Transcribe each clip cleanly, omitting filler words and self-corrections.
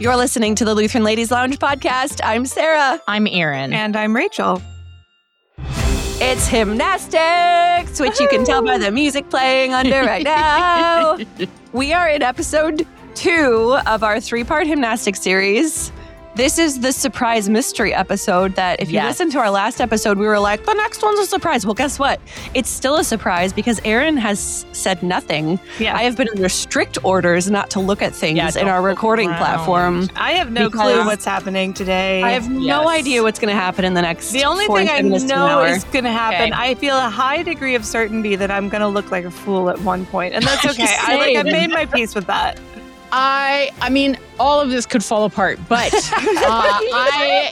You're listening to the Lutheran Ladies Lounge podcast. I'm Sarah. I'm Erin. And I'm Rachel. It's Hymnastics, which you can tell by the music playing under right now. We are in episode 2 of our 3-part Hymnastics series. This is the surprise mystery episode that if you listen to our last episode, we were like, the next one's a surprise. Well, guess what? It's still a surprise because Erin has said nothing. Yeah. I have been under strict orders not to look at things in our recording platform. I have no clue what's happening today. I have no idea what's going to happen in the next The only thing I know is going to happen, I feel a high degree of certainty that I'm going to look like a fool at one point. And that's okay. I've made my peace with that. I mean, all of this could fall apart, but I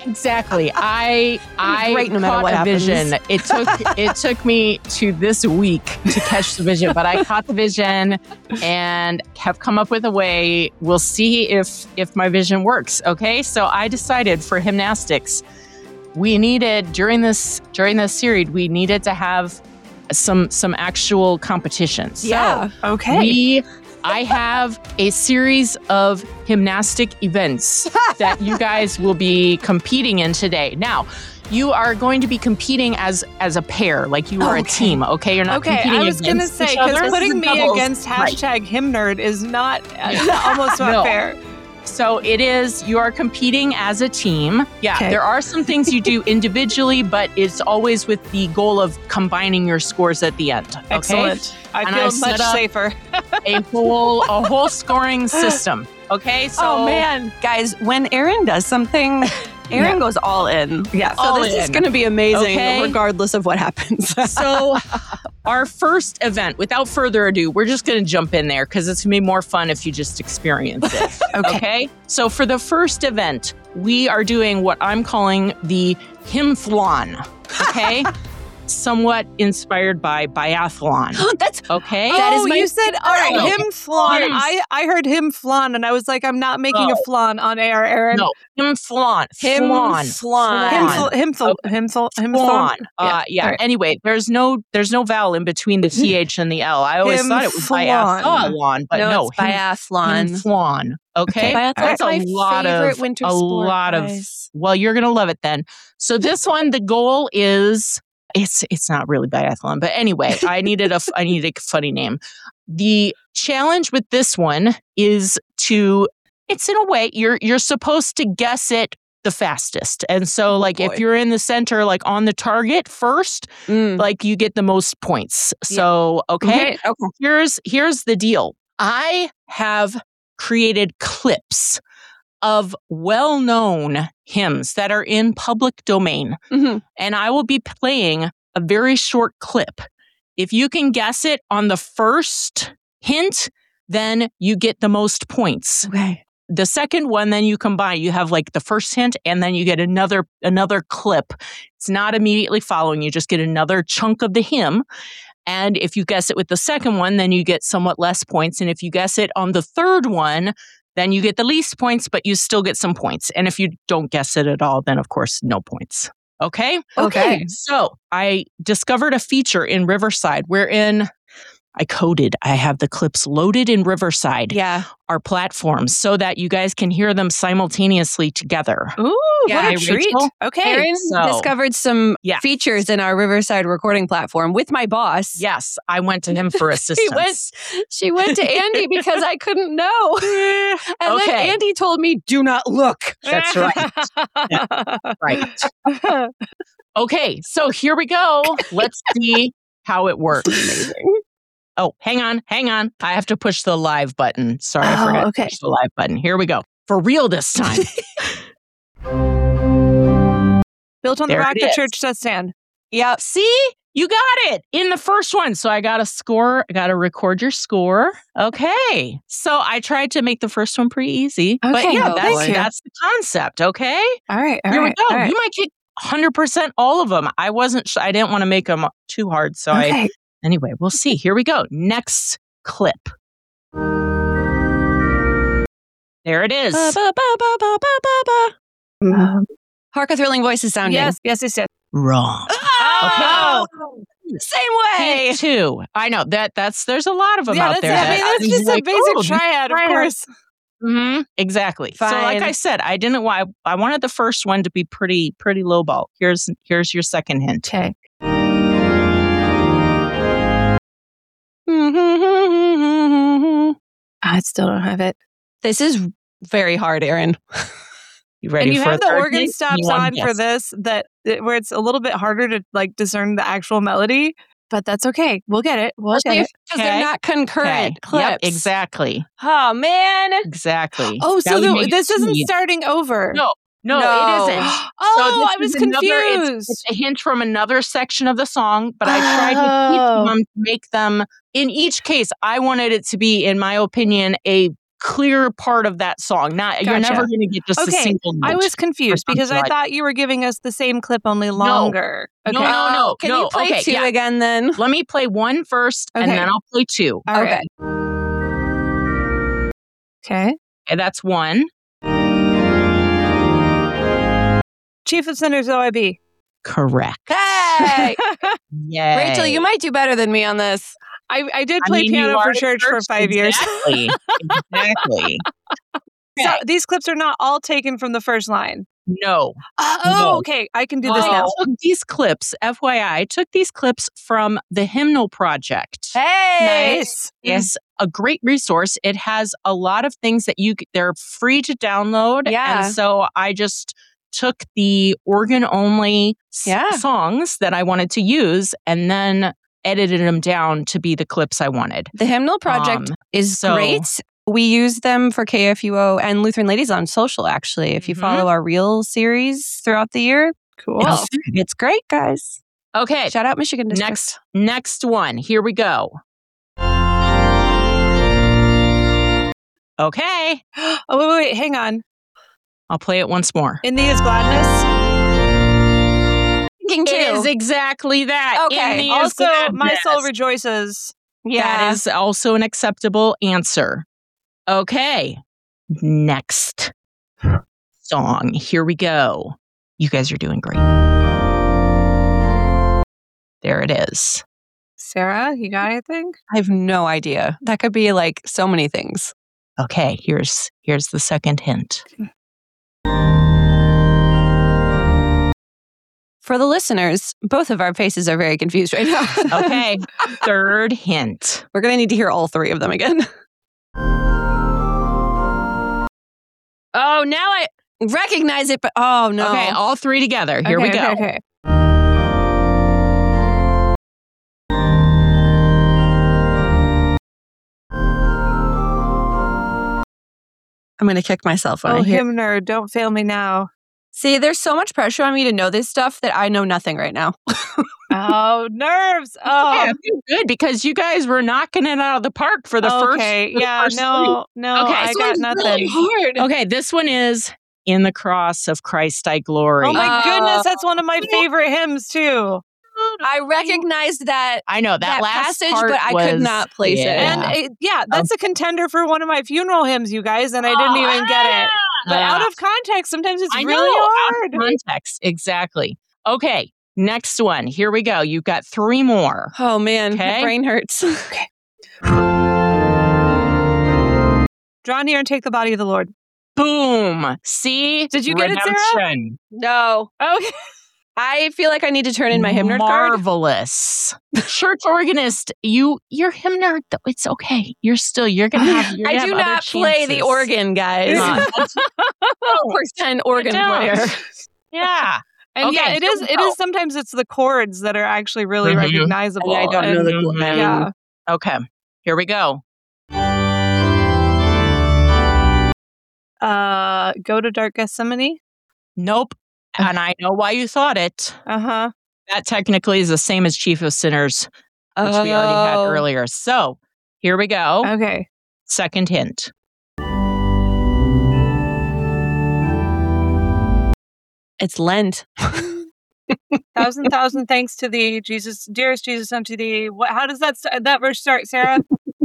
great no matter caught what a vision. It took me to this week to catch the vision, but I caught the vision and have come up with a way. We'll see if my vision works. Okay, so I decided for Hymnastics, we needed during this series, we needed to have some actual competitions. Yeah. So Okay. I have a series of gymnastic events that you guys will be competing in today. Now, you are going to be competing as a pair, like you are a team, okay? You're not competing I was going to against say, each other. because putting me against hashtag HymNerd is not almost not fair. So it is, you are competing as a team. Yeah, there are some things you do individually, but it's always with the goal of combining your scores at the end. Okay? Excellent. I feel much safer. a whole scoring system. Okay, so guys, when Erin does something, Erin goes all in. Yeah, so this is going to be amazing, regardless of what happens. So, our first event, without further ado, we're just going to jump in there because it's going to be more fun if you just experience it. Okay. So, for the first event, we are doing what I'm calling the Hymnflon. Okay. Somewhat inspired by biathlon. That's okay. That is you said all right. Hymnflon. I heard hymnflon, and I was like, I'm not making a flan on air, Erin. No, Hymnflon. Hymnflon. Yeah. Anyway, there's no vowel in between the th and the l. I always thought it was biathlon, but no, it's biathlon. Hymnflon. Okay, that's my favorite winter sport. Well, you're gonna love it then. So this one, the goal is. It's not really biathlon, but anyway, I needed a funny name. The challenge with this one is it's in a way you're supposed to guess it the fastest. And so if you're in the center, like on the target first, like you get the most points. So, okay. Here's the deal. I have created clips of well-known hymns that are in public domain. Mm-hmm. And I will be playing a very short clip. If you can guess it on the first hint, then you get the most points. Okay. The second one, then you combine. You have the first hint, and then you get another clip. It's not immediately following. You just get another chunk of the hymn. And if you guess it with the second one, then you get somewhat less points. And if you guess it on the third one, then you get the least points, but you still get some points. And if you don't guess it at all, then of course, no points. Okay? Okay. So I discovered a feature in Riverside wherein I have the clips loaded in Riverside, our platforms, so that you guys can hear them simultaneously together. Ooh, what a treat. Rachel? Okay. Erin discovered some features in our Riverside recording platform with my boss. Yes, I went to him for assistance. She went to Andy because I couldn't know. And then Andy told me, do not look. That's right. Right. Okay, so here we go. Let's see how it works. Amazing. Oh, hang on. I have to push the live button. Sorry, I forgot to push the live button. Here we go. For real this time. Built on the rock the church does stand. Yep. See? You got it in the first one. So I got a score. I got to record your score. Okay. So I tried to make the first one pretty easy. Okay, but that's the concept. Okay. All right. Here we go. You might get 100% all of them. I didn't want to make them too hard. So anyway, we'll see. Here we go. Next clip. There it is. Hark a thrilling voice is sounding. Yes. Wrong. Oh! Okay. Same way. Hint 2. I know there's a lot of them out there. That's just a basic triad, of course. Exactly. Fine. So like I said, I wanted the first one to be pretty low ball. Here's your second hint. Okay. I still don't have it. This is very hard, Aaron. You ready and you for have a the third organ hint? stops You want on to for guess? this where it's a little bit harder to like discern the actual melody, but that's okay. We'll get it. We'll get it. Because they're not concurrent clips. Yep, exactly. Oh, man. Exactly. Oh, That so would make this it isn't sweet. starting over. No, No. it isn't. Oh, I this was is another- confused. It's a hint from another section of the song, but I tried to teach them to make them. In each case, I wanted it to be, in my opinion, a clear part of that song. You're never going to get just a single note. I was confused because I thought you were giving us the same clip, only longer. No. Okay. No. Can you play two again then? Let me play one first, and then I'll play two. All right. Okay. And that's one. Chief of Sinners OIB. Correct. Hey! Yay. Rachel, you might do better than me on this. I did play piano for church for 5 years. Exactly. So these clips are not all taken from the first line. No. Okay. I can do this now. I took these clips, FYI, I took these clips from the Hymnal Project. Hey! Nice. It's a great resource. It has a lot of things that they're free to download. Yeah. And so I just took the organ-only songs that I wanted to use and then edited them down to be the clips I wanted. The Hymnal Project is great. We use them for KFUO and Lutheran Ladies on Social, actually. If you follow our Reel series throughout the year. Cool. It's great, guys. Okay. Shout out Michigan District. Next one. Here we go. Okay. Oh, wait. Hang on. I'll play it once more. In thee is gladness. Thinking too. It is exactly that. Okay. Also, my soul rejoices. Yeah. That is also an acceptable answer. Okay. Next song. Here we go. You guys are doing great. There it is. Sarah, you got anything? I have no idea. That could be like so many things. Okay, here's the second hint. For the listeners, both of our faces are very confused right now. Okay, third hint. We're going to need to hear all three of them again. Oh, now I recognize it, but oh no. Okay, all three together. Here we go. Okay. I'm going to kick myself when Oh, I hear. hymner, don't fail me now. See, there's so much pressure on me to know this stuff that I know nothing right now. Oh, nerves. Oh, Yeah, I feel good because you guys were knocking it out of the park for the first. Okay, for the first no, Okay, I This got one's nothing. really hard. Okay, this one is In the Cross of Christ I Glory. Oh my goodness, that's one of my favorite hymns too. I recognized that I know that last passage, part but I could not place it. And that's a contender for one of my funeral hymns, you guys, and I didn't even get it. But out of context, sometimes it's really hard. Out of context, exactly. Okay, next one. Here we go. You've got three more. Oh man, Okay. my brain hurts. Okay. Draw near and take the body of the Lord. Boom. See? Did you get it, Sarah? Redemption. No. Okay. I feel like I need to turn in my hymn nerd card. Marvelous. Church organist, you're hymn nerd. It's okay. You're gonna have. You're I gonna do have not other play the chances. organ, guys. That's- 100% organ don't. player. yeah. And Okay, yeah, it here is. we It go. is. Sometimes it's the chords that are actually really Mhm. recognizable. And I don't know the Mhm. Yeah. Okay. Here we go. Go to Dark Gethsemane. Nope. And I know why you thought it. Uh-huh. That technically is the same as Chief of Sinners, which we already had Oh. earlier. So here we go. Okay. Second hint. It's Lent. Thousand thanks to thee, Jesus, dearest Jesus, unto thee. How does that verse start, Sarah?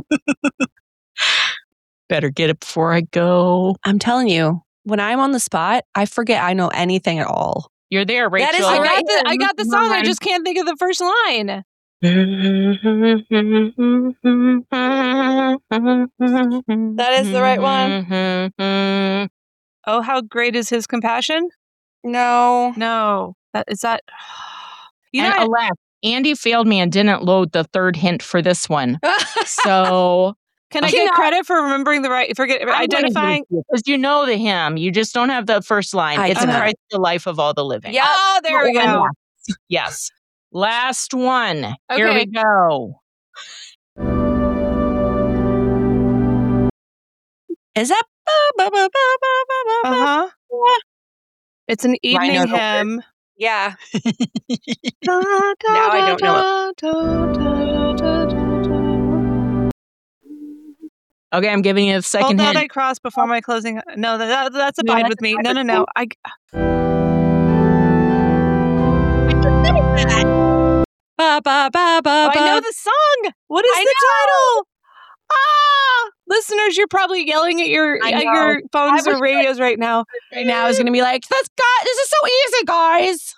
Better get it before I go. I'm telling you, when I'm on the spot, I forget I know anything at all. You're there, Rachel. That is I right. got the song. I just can't think of the first line. That is the right one. Oh, how great is his compassion? No. Is that? Alas, Andy failed me and didn't load the third hint for this one. So can I get credit for remembering the right? Identifying because you know the hymn. You just don't have the first line. It's Christ, the life of all the living. Yeah. Oh, there we go. Yes. Last one. Okay. Here we go. Is that? It's an evening hymn. Yeah. Now I don't know it. Okay, I'm giving you a second hint. I cross before my closing. No, that's Abide with Me. No. Oh, I know the song. What is the title? Listeners, you're probably yelling at your phones or radios right now. Right now is going to be like, this is so easy, guys.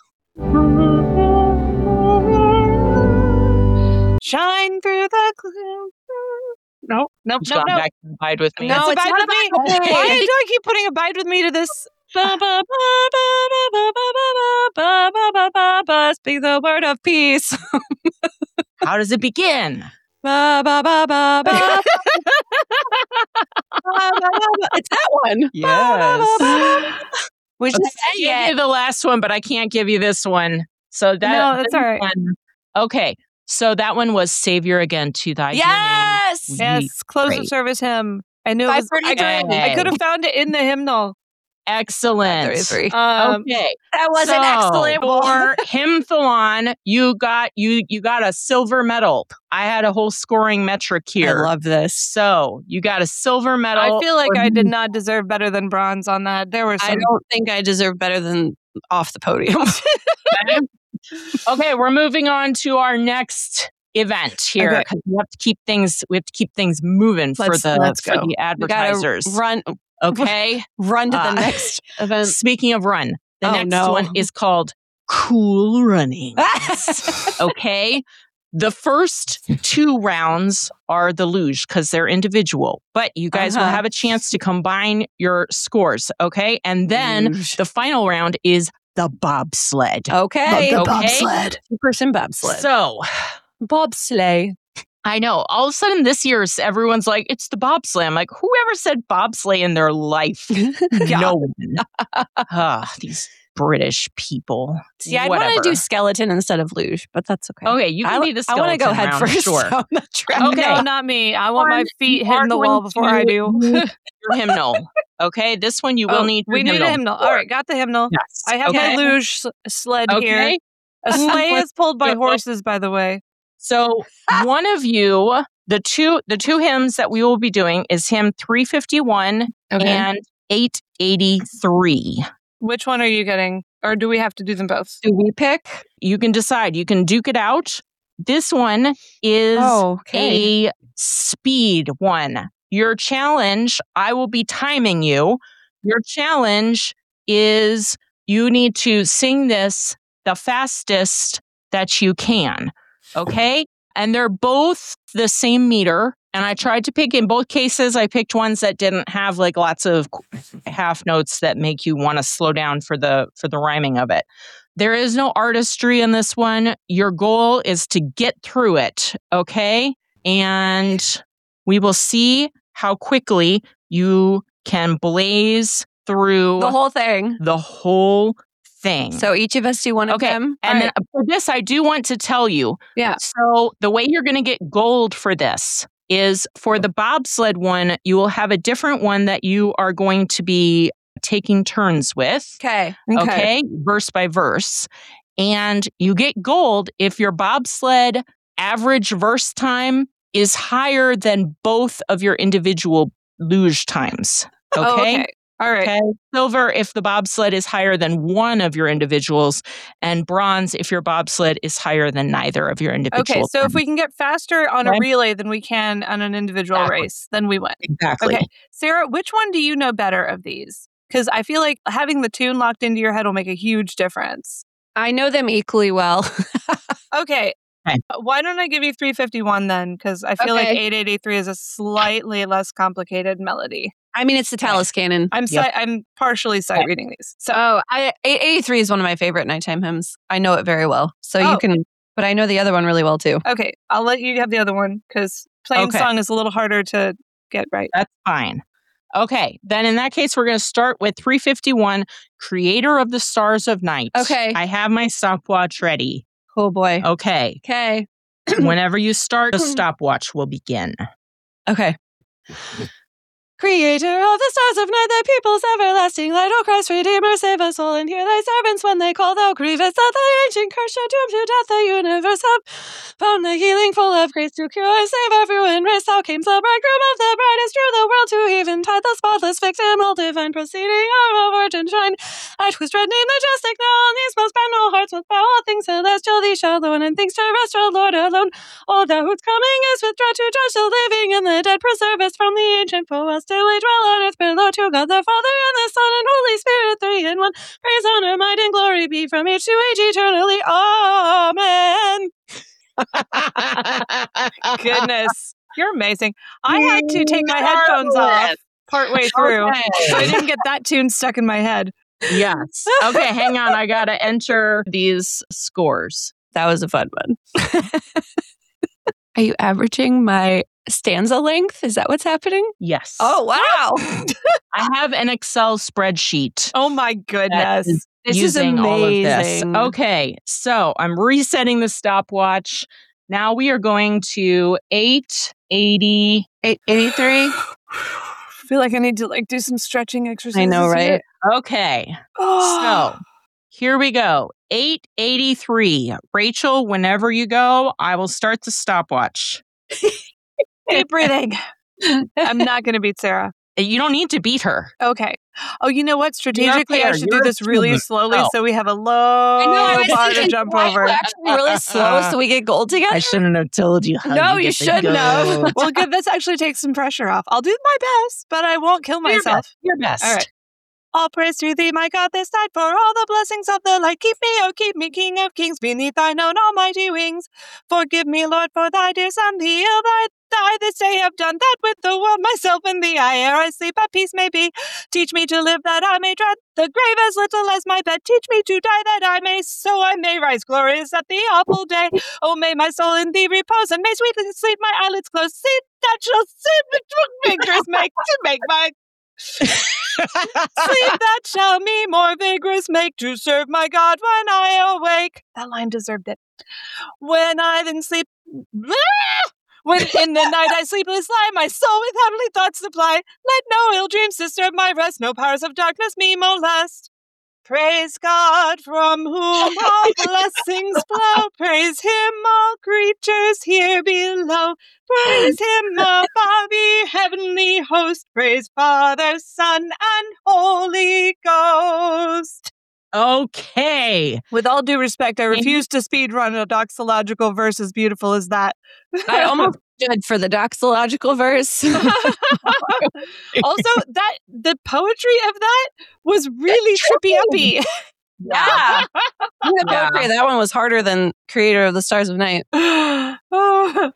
Shine through the gloom. No. Back to Abide with Me. No, it's Abide with Me. Why do I keep putting Abide with Me to this? Speak the word of peace. How does it begin? It's that one. Yes. Which is the last one, but I can't give you this one. So that's all right. Okay. So that one was Savior Again to Thy Yes. Close of service hymn. I knew I could have found it in the hymnal. Excellent. Okay. That was an excellent for Hymnathlon, you got a silver medal. I had a whole scoring metric here. I love this. So you got a silver medal. I feel like I did not deserve better than bronze on that. I don't think I deserve better than off the podium. Okay, we're moving on to our next event here because we have to keep things moving for the advertisers. Run. Okay. Run to the next event. Speaking of run, the next one is called Cool Runnings. Okay. The first 2 rounds are the luge because they're individual, but you guys will have a chance to combine your scores. Okay. And then the final round is the bobsled. Okay. Bobsled. 2-person bobsled. So, bobsleigh. I know. All of a sudden this year, everyone's like, it's the bobsleigh. I'm like, whoever said bobsleigh in their life? No one. These British people. See, I want to do skeleton instead of luge, but that's okay. Okay, you can be the skeleton. I want to go head first. Sure. Okay. No, not me. I want my feet hitting the wall before I do. Your hymnal. Okay, this one you will need. We need a hymnal. All right, got the hymnal. Yes. I have my luge sled here. A sleigh is pulled by horses, by the way. So one of you, the two hymns that we will be doing is hymn 351 and 883. Which one are you getting? Or do we have to do them both? Do we pick? You can decide. You can duke it out. This one is a speed one. Your challenge, I will be timing you. Your challenge is you need to sing this the fastest that you can. Okay? And they're both the same meter. And I tried to pick, in both cases, I picked ones that didn't have like lots of half notes that make you want to slow down for the rhyming of it. There is no artistry in this one. Your goal is to get through it. Okay? And we will see how quickly you can blaze through the whole thing. So each of us do one of them. And then for this, I do want to tell you. Yeah. So the way you're going to get gold for this is for the bobsled one, you will have a different one that you are going to be taking turns with. Okay. Verse by verse. And you get gold if your bobsled average verse time is higher than both of your individual luge times. Okay. All right. Okay. Silver if the bobsled is higher than one of your individuals, and bronze if your bobsled is higher than neither of your individuals. Okay, so if we can get faster on a relay than we can on an individual race, then we win. Exactly. Okay. Sarah, which one do you know better of these? Because I feel like having the tune locked into your head will make a huge difference. I know them equally well. Okay. Okay. Why don't I give you 351 then? Because I feel like 883 is a slightly less complicated melody. I mean, it's the Tallis Canon. I'm partially sight reading these. So 883 is one of my favorite nighttime hymns. I know it very well. So you can, but I know the other one really well too. Okay, I'll let you have the other one because playing song is a little harder to get right. That's fine. Okay, then in that case, we're going to start with 351, Creator of the Stars of Night. Okay. I have my stopwatch ready. Oh boy. Okay. Okay. Whenever you start, the stopwatch will begin. Okay. Creator of the stars of night, thy people's everlasting light, O Christ, Redeemer, save us all, and hear thy servants when they call. Thou grievest that thy ancient curse should doom to death the universe have found the healing full of grace to cure and save everyone race. Thou camest the bridegroom of the bride, is true the world to eventide, the spotless victim, all divine proceeding of a virgin shrine. I whose dread name majestic now on these most no hearts with bow, all things celestial, thee shall alone, and things terrestrial, Lord alone. O thou whose coming is with dread to judge the living and the dead, preserve us from the ancient foe, still we dwell on earth below, to God the Father and the Son and Holy Spirit, three in one. Praise, honor, might, and glory be from age to age eternally. Amen. Goodness, you're amazing. I had to take my headphones off partway through. So I didn't get that tune stuck in my head. Yes. Okay, hang on. I got to enter these scores. That was a fun one. Are you averaging my stanza length? Is that what's happening? Yes. Oh, wow. I have an Excel spreadsheet. Oh, my goodness. This is using amazing. all of this. Okay, so I'm resetting the stopwatch. Now we are going to 880. 883. I feel like I need to do some stretching exercises. I know, right? Here. Okay. So here we go. 883. Rachel, whenever you go, I will start the stopwatch. Deep breathing. I'm not going to beat Sarah. You don't need to beat her. Okay. Oh, you know what? Strategically, I should do this really slowly so we have a low bar to jump over. Actually really slow so we get gold together? I shouldn't have told you how No, to you get the shouldn't have. gold. Well, good. This actually takes some pressure off. I'll do my best, but I won't kill myself. Your best. All right. All praise to thee, my God, this night, for all the blessings of the light. Keep me, oh, keep me, King of kings, beneath thine own almighty wings. Forgive me, Lord, for thy dear Son, the ill I this day have done, that with the world, myself, and thee, I ere I sleep at peace may be. Teach me to live that I may dread the grave as little as my bed. Teach me to die that I may, so I may rise glorious at the awful day. Oh, may my soul in thee repose, and may sweetly sleep my eyelids close. Sleep that shall sleep fingers make to make my... Sleep that shall me more vigorous make to serve my God when I awake. That line deserved it. When I then sleep... When in the night I sleepless lie, my soul with heavenly thoughts supply. Let no ill dreams disturb my rest, no powers of darkness me molest. Praise God from whom all blessings flow. Praise Him, all creatures here below. Praise Him above, ye heavenly host. Praise Father, Son, and Holy Ghost. Okay. With all due respect, I refuse to speedrun a doxological verse as beautiful as that. I almost stood for the doxological verse. Also, the poetry of that was really trippy-uppy. Yeah. Poetry, that one was harder than Creator of the Stars of Night. Hello,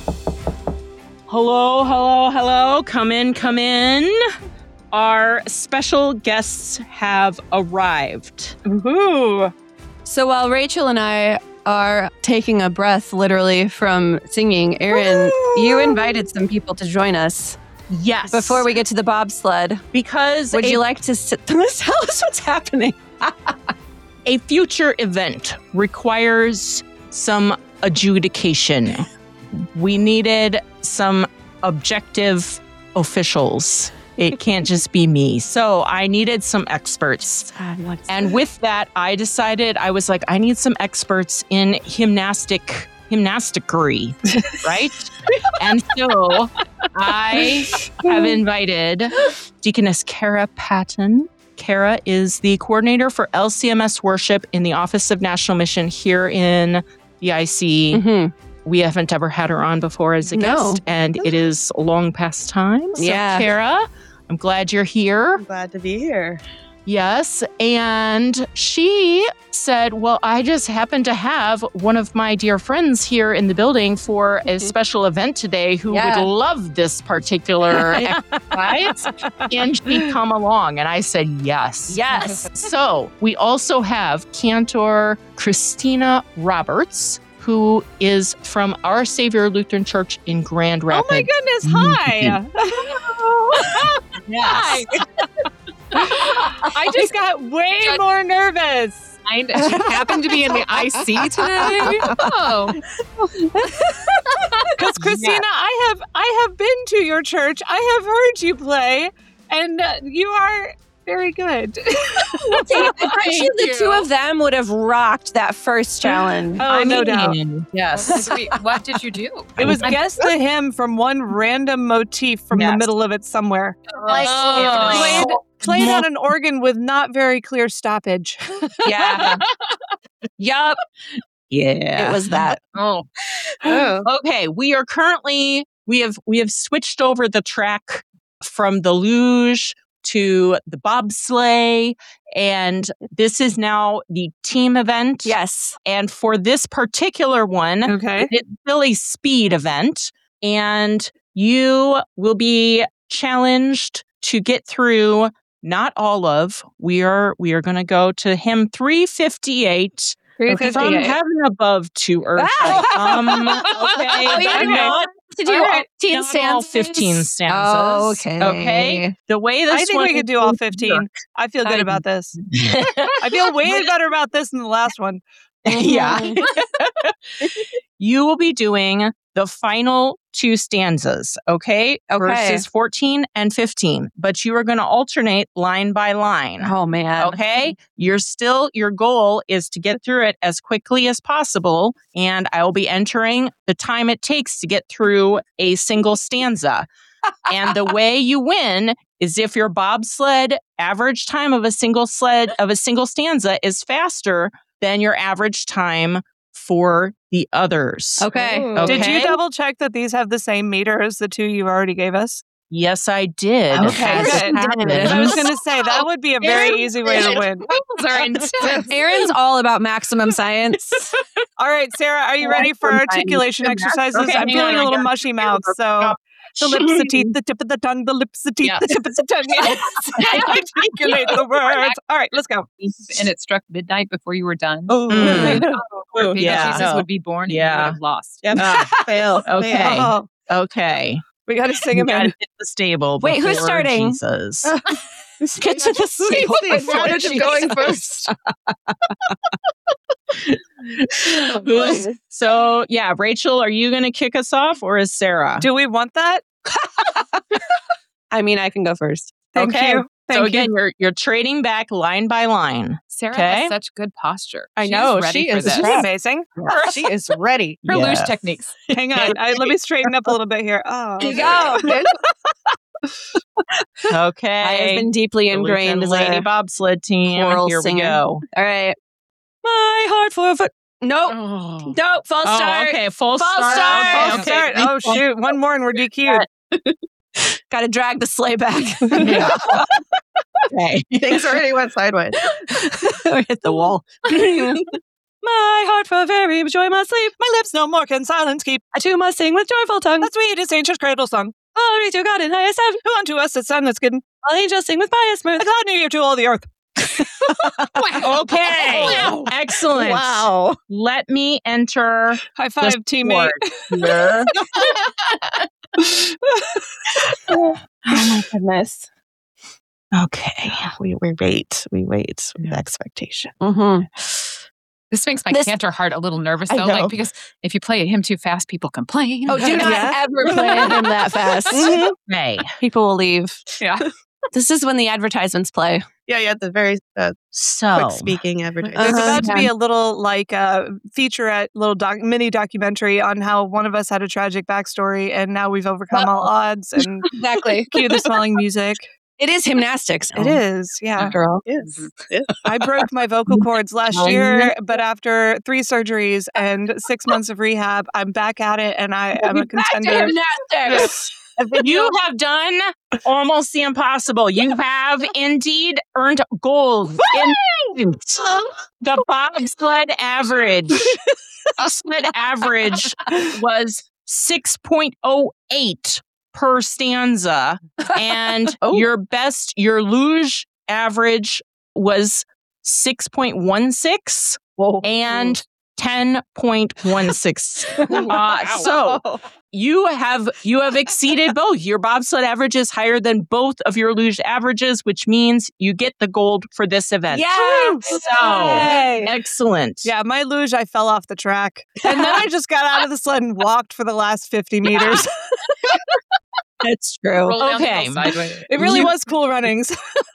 hello, hello. Come in, come in. Our special guests have arrived. Ooh. So while Rachel and I are taking a breath literally from singing, Erin, you invited some people to join us. Yes. Before we get to the bobsled. Because would you like to tell us what's happening? A future event requires some adjudication. We needed some objective officials. It can't just be me. So I needed some experts. And with that, I decided, I was like, I need some experts in gymnasticery, right? And so I have invited Deaconess Kara Patton. Kara is the coordinator for LCMS worship in the Office of National Mission here in the IC. Mm-hmm. We haven't ever had her on before as a guest, and it is long past time. So, Kara, I'm glad you're here. I'm glad to be here. Yes. And she said, well, I just happen to have one of my dear friends here in the building for a special event today who would love this particular exercise. And she'd come along. And I said, yes. Yes. So we also have Cantor Christina Roberts, who is from Our Savior Lutheran Church in Grand Rapids. Oh my goodness. Hi. Yes. I just got way more nervous. She happened to be in the IC today. Oh, Because Christina, I have been to your church. I have heard you play, and you are very good. I bet you the two of them would have rocked that first challenge. Oh, no doubt. Yes. Wait, what did you do? It was guess the hymn from one random motif from the middle of it somewhere. Played on an organ with not very clear stoppage. Yeah. Yup. Yeah. It was that. Oh. Okay, we are currently we have switched over the track from the luge to the bobsleigh, and this is now the team event. Yes. And for this particular one, it's still a speed event, and you will be challenged to get through not all of. We are going to go to hymn 358. From heaven above to earth. To do 15 stanzas. 15 stanzas. Oh, okay. Okay. The way this I think we could do all 15. I feel good about this. I feel way better about this than the last one. Yeah. You will be doing the final 2 stanzas, okay? Verses 14 and 15. But you are going to alternate line by line. Oh, man. Okay? Your goal is to get through it as quickly as possible. And I will be entering the time it takes to get through a single stanza. And the way you win is if your bobsled average time of a single stanza is faster than your average time for the others. Okay. Did you double check that these have the same meter as the 2 you already gave us? Yes, I did. Okay, good. I was going to say, that would be a very easy way to win. Aaron's all about maximum science. All right, Sarah, are you ready for articulation exercises? Okay, I'm feeling a little mushy mouth, so the lips, the teeth, the tip of the tongue, the lips, the teeth, the tip of the tongue. Yes. Articulate the words. All right, let's go. And it struck midnight before you were done. Oh, Jesus would be born and you would have lost. Yep. Fail. Okay. Oh, Okay. we got to sing him in. Hit the stable. Wait, who's before starting? Jesus. Get to the stable before I'm going first. So, yeah, Rachel, are you going to kick us off or is Sarah? Do we want that? I mean, I can go first. Thank you. So again, you're trading back line by line. Sarah has such good posture. I know. She is She's amazing. She is ready. Her luge techniques. Hang on. Let me straighten up a little bit here. Oh, Here you go. Okay. I have been deeply ingrained as Lady a Bobsled team. choral Here singer. we go. All right. My heart for a foot. Nope. Oh. Nope. False start. Okay. Full False start. start. Okay, False start. Oh, shoot. One more and we're DQ'd. Got to drag the sleigh back. Okay. Things already went sideways. Or hit the wall. My heart for very joy must sleep. My lips no more can silence keep. I too must sing with joyful tongue. The sweetest angel's cradle song. Glory to God in highest heaven. Who unto us the Son that's given. All angels sing with pious mirth. A glad new year to all the earth. Okay. Wow. Excellent. Wow. Let me enter High five, the teammate. sword here. Oh my goodness. Okay. We wait. We wait with expectation. Mm-hmm. This makes my cantor heart a little nervous, I though, know. because if you play him too fast, people complain. Oh, do not ever play him that fast. Okay. People will leave. Yeah. This is when the advertisements play. Yeah, the very So, quick speaking advertising. There's Uh-huh. about to be a little featurette, little mini documentary on how one of us had a tragic backstory and now we've overcome all odds and Exactly. cue the swelling music. It is gymnastics. It is, yeah. Girl. Yes. I broke my vocal cords last year, but after 3 surgeries and 6 months of rehab, I'm back at it and I am a contender. Gymnastics. You have done almost the impossible. You have indeed earned gold. The bobsled average. Bobsled average was 6.08 per stanza, and your luge average was 6.16 and 10.16. So you have exceeded both. Your bobsled average is higher than both of your luge averages, which means you get the gold for this event. Yeah. So Yay. excellent. Yeah, my luge, I fell off the track. And then I just got out of the sled and walked for the last 50 meters. It's true. Roll down the Okay. hill sideways. It really was cool runnings.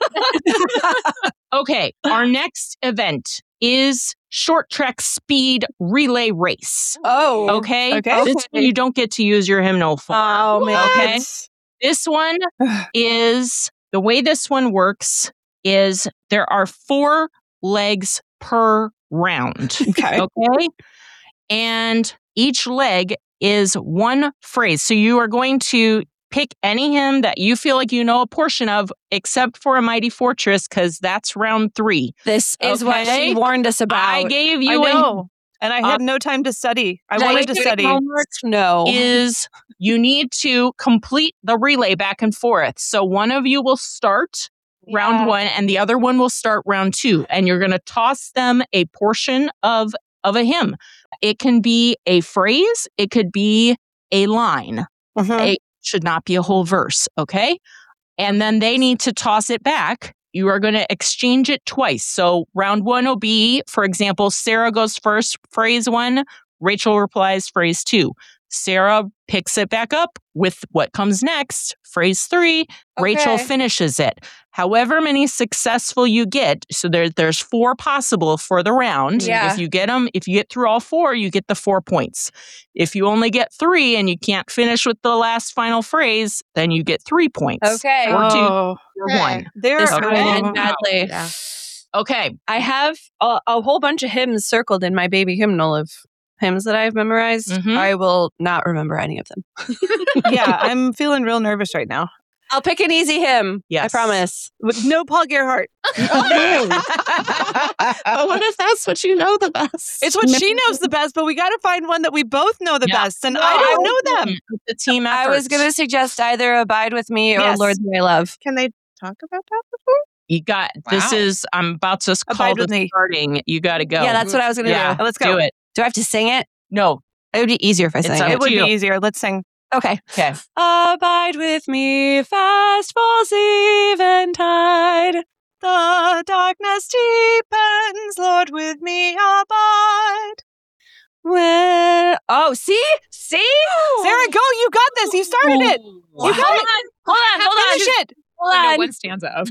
Okay, our next event is short track speed relay race. Oh. Okay? Okay. This one you don't get to use your hymnal for. Oh, man. Okay. This one is, the way this one works is there are 4 legs per round. Okay. Okay? And each leg is one phrase. So you are going to pick any hymn that you feel like you know a portion of, except for A Mighty Fortress, because that's round 3. This is what Okay. she warned us about. I gave I you a know. And I had no time to study. I wanted to study. No. is you need to complete the relay back and forth. So one of you will start round 1 and the other one will start round 2. And you're going to toss them a portion of a hymn. It can be a phrase. It could be a line. It should not be a whole verse. Okay. And then they need to toss it back. You are going to exchange it twice. So round 1 will be, for example, Sarah goes first, phrase 1. Rachel replies, phrase 2. Sarah picks it back up with what comes next, phrase 3. Rachel Okay. finishes it. However many successful you get, so there's 4 possible for the round. Yeah. If you get through all 4, you get the 4 points. If you only get 3 and you can't finish with the last final phrase, then you get 3 points. Okay. Or 2 Oh, or Okay. 1. there This Okay. could end badly. Yeah. Okay. I have a whole bunch of hymns circled in my baby hymnal of hymns that I've memorized. Mhm. I will not remember any of them. yeah, I'm feeling real nervous right now. I'll pick an easy hymn. I Yes. promise. With no Paul Gerhardt. But what if that's what you know the best? It's what she knows the best, but we got to find one that we both know the Yeah. best. And I don't know them. The team effort. I was going to suggest either Abide With Me or Yes. Lord That I Love. Can they talk about that before? You got, this Wow. is, I'm about to call Abide with the me. starting. You got to go. Yeah, that's what I was going to Yeah. do. Let's go. Do it. Do I have to sing it? No. It would be easier if I It's sang up it. It would you. be easier. Let's sing. Okay. Okay. Abide with me, fast falls eventide. The darkness deepens, Lord, with me abide. See? Sarah, go. You got this. You started it. You got it. Hold on. Finish it. Hold I know on. one stanza of.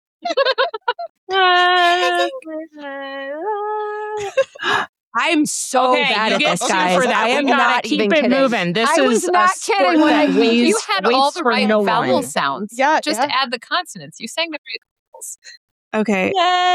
I'm so Okay, bad you at get this, 2 guys. for that. I am We gotta not keep even it kidding. moving. This I is was a not sport kidding when that I- weighs- You had waits all the for right no vowel one. sounds. Yeah, Just yeah. add the consonants. You sang the right vowels. Okay.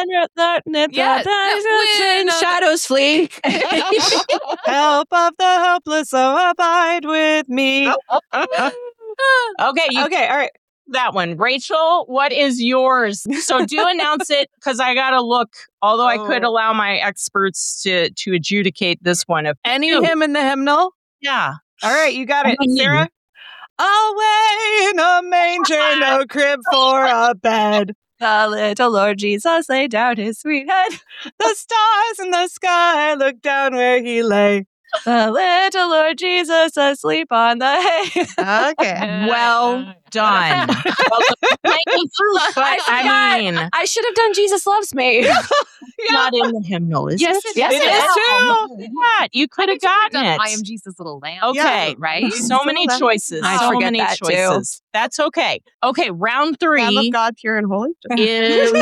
Shadows flee. Help of the helpless, so abide with me. Okay, you Okay, all right. that one. Rachel, what is yours? So do announce it, because I got to look, although I could Oh. allow my experts to adjudicate this one. If Any you- hymn in the hymnal? Yeah. All right, you got it. Any. Sarah? Away in a manger, no crib for a bed. The little Lord Jesus laid down his sweet head. The stars in the sky looked down where he lay. The little Lord Jesus asleep on the hay. Okay. Well done. But I mean, I should have done Jesus Loves Me. not in the hymnal, is Yes, it? Yes, It is too. Yeah, you could have gotten it. I am Jesus' little lamb. Okay. Right? So many choices. I so forget many that, too. choices. That's okay. Okay, round Lamb 3 of God, pure and holy. is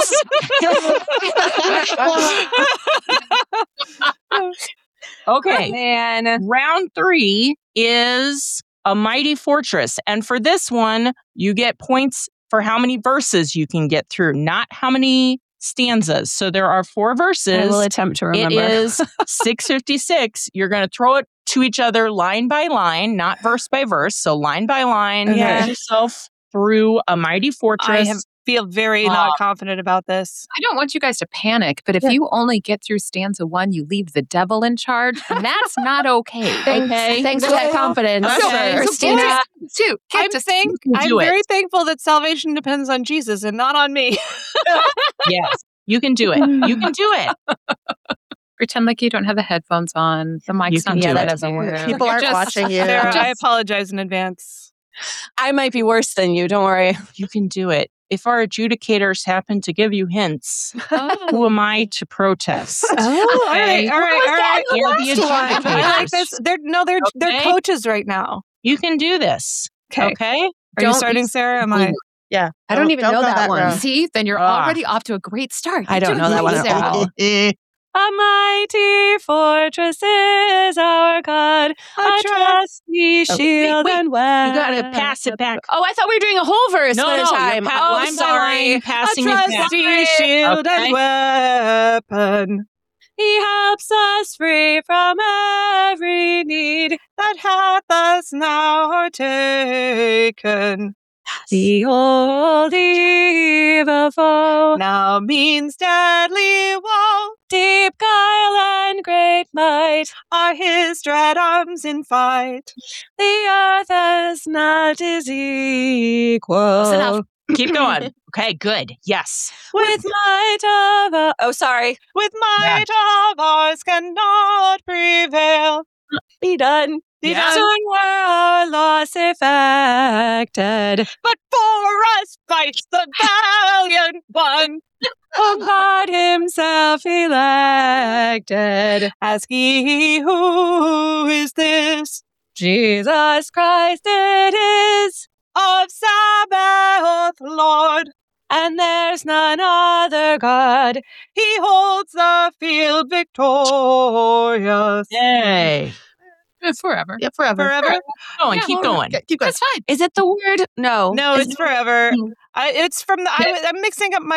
okay. Man. Round 3 is A Mighty Fortress. And for this one, you get points for how many verses you can get through, not how many stanzas. So there are 4 verses. I will attempt to It remember. is 656. You're going to throw it to each other line by line, not verse by verse. So line by line, Okay. get yourself through a mighty fortress. feel very not confident about this. I don't want you guys to panic, but if you only get through stanza 1, you leave the devil in charge, and that's not okay. Thanks for that confidence, Okay. Christina. 2, get to sing. I'm do it. very thankful that salvation depends on Jesus and not on me. Yes, you can do it. You can do it. Pretend like you don't have the headphones on. The mic's You can not do doing it. that doesn't work. People aren't watching you. Sarah, I apologize in advance. I might be worse than you. Don't worry. You can do it. If our adjudicators happen to give you hints, who am I to protest? Oh, all right. You're the I like adjudicators. this. They're coaches right now. You can do this. Okay? Are you Don't starting, be Sarah? Am I? Yeah. I don't even know go that one. route. See, then you're already off to a great start. I don't know that one at all. A mighty fortress is our God, a trusty shield and weapon. You gotta pass it back. Oh, I thought we were doing a whole verse No, at a no, time. you're Oh, line by sorry. line, passing a it back. trusty shield Okay. and weapon He helps us free from every need. that hath us now taken. The old evil foe, Now means deadly woe deep guile and great might. are his dread arms in fight. The earth has not his equal. enough. Keep going. Okay, good. Yes. With might of oh, sorry, With might of ours cannot prevail. be done. Yeah. Soon were our loss effected. But for us fights the valiant one. Oh, God himself elected. Ask ye, who is this? Jesus Christ it is, Of Sabaoth, Lord. and there's none other God. He holds the field victorious. Yay. Forever. Yeah, forever. Forever? Keep going. Keep going. That's fine. Is it the word? No. No, Is it's forever. It's from the. I'm mixing up my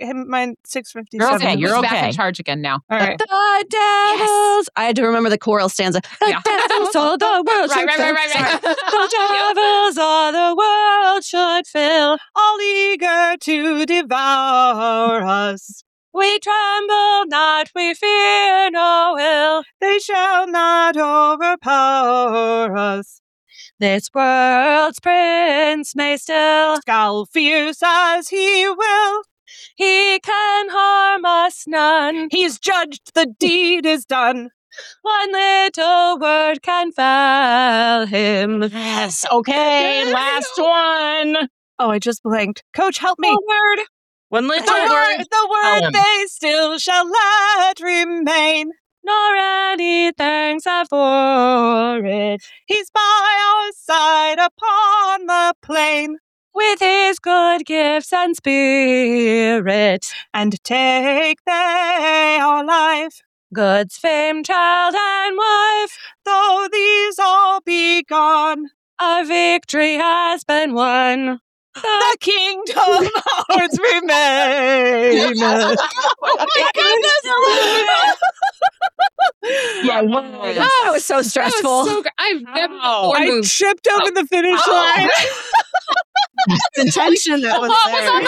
657. Okay, you're Who's back okay. in charge again now? All right. the devils. I had to remember the choral stanza. The Yeah. devils all the world should fill. Right. The devils all the world should fill. All eager to devour us. We tremble not, we fear no ill. They shall not overpower us. This world's prince may still. Scowl fierce as he will. He can harm us none. He's judged, the deed is done. One little word can fell him. Yes. Okay. Last one. Oh, I just blanked. Coach, help me. A word. One The little word, word. the word him. they still shall let remain. Nor any thanks have for it. He's by our side upon the plain. With his good gifts and spirit. And take they our life. God's fame, child and wife. Though these all be gone, Our victory has been won. the kingdom ours remain. Yeah, Oh, it was so stressful. That was so good. I've never Wow. I moved. tripped over the finish line. The tension that was What there.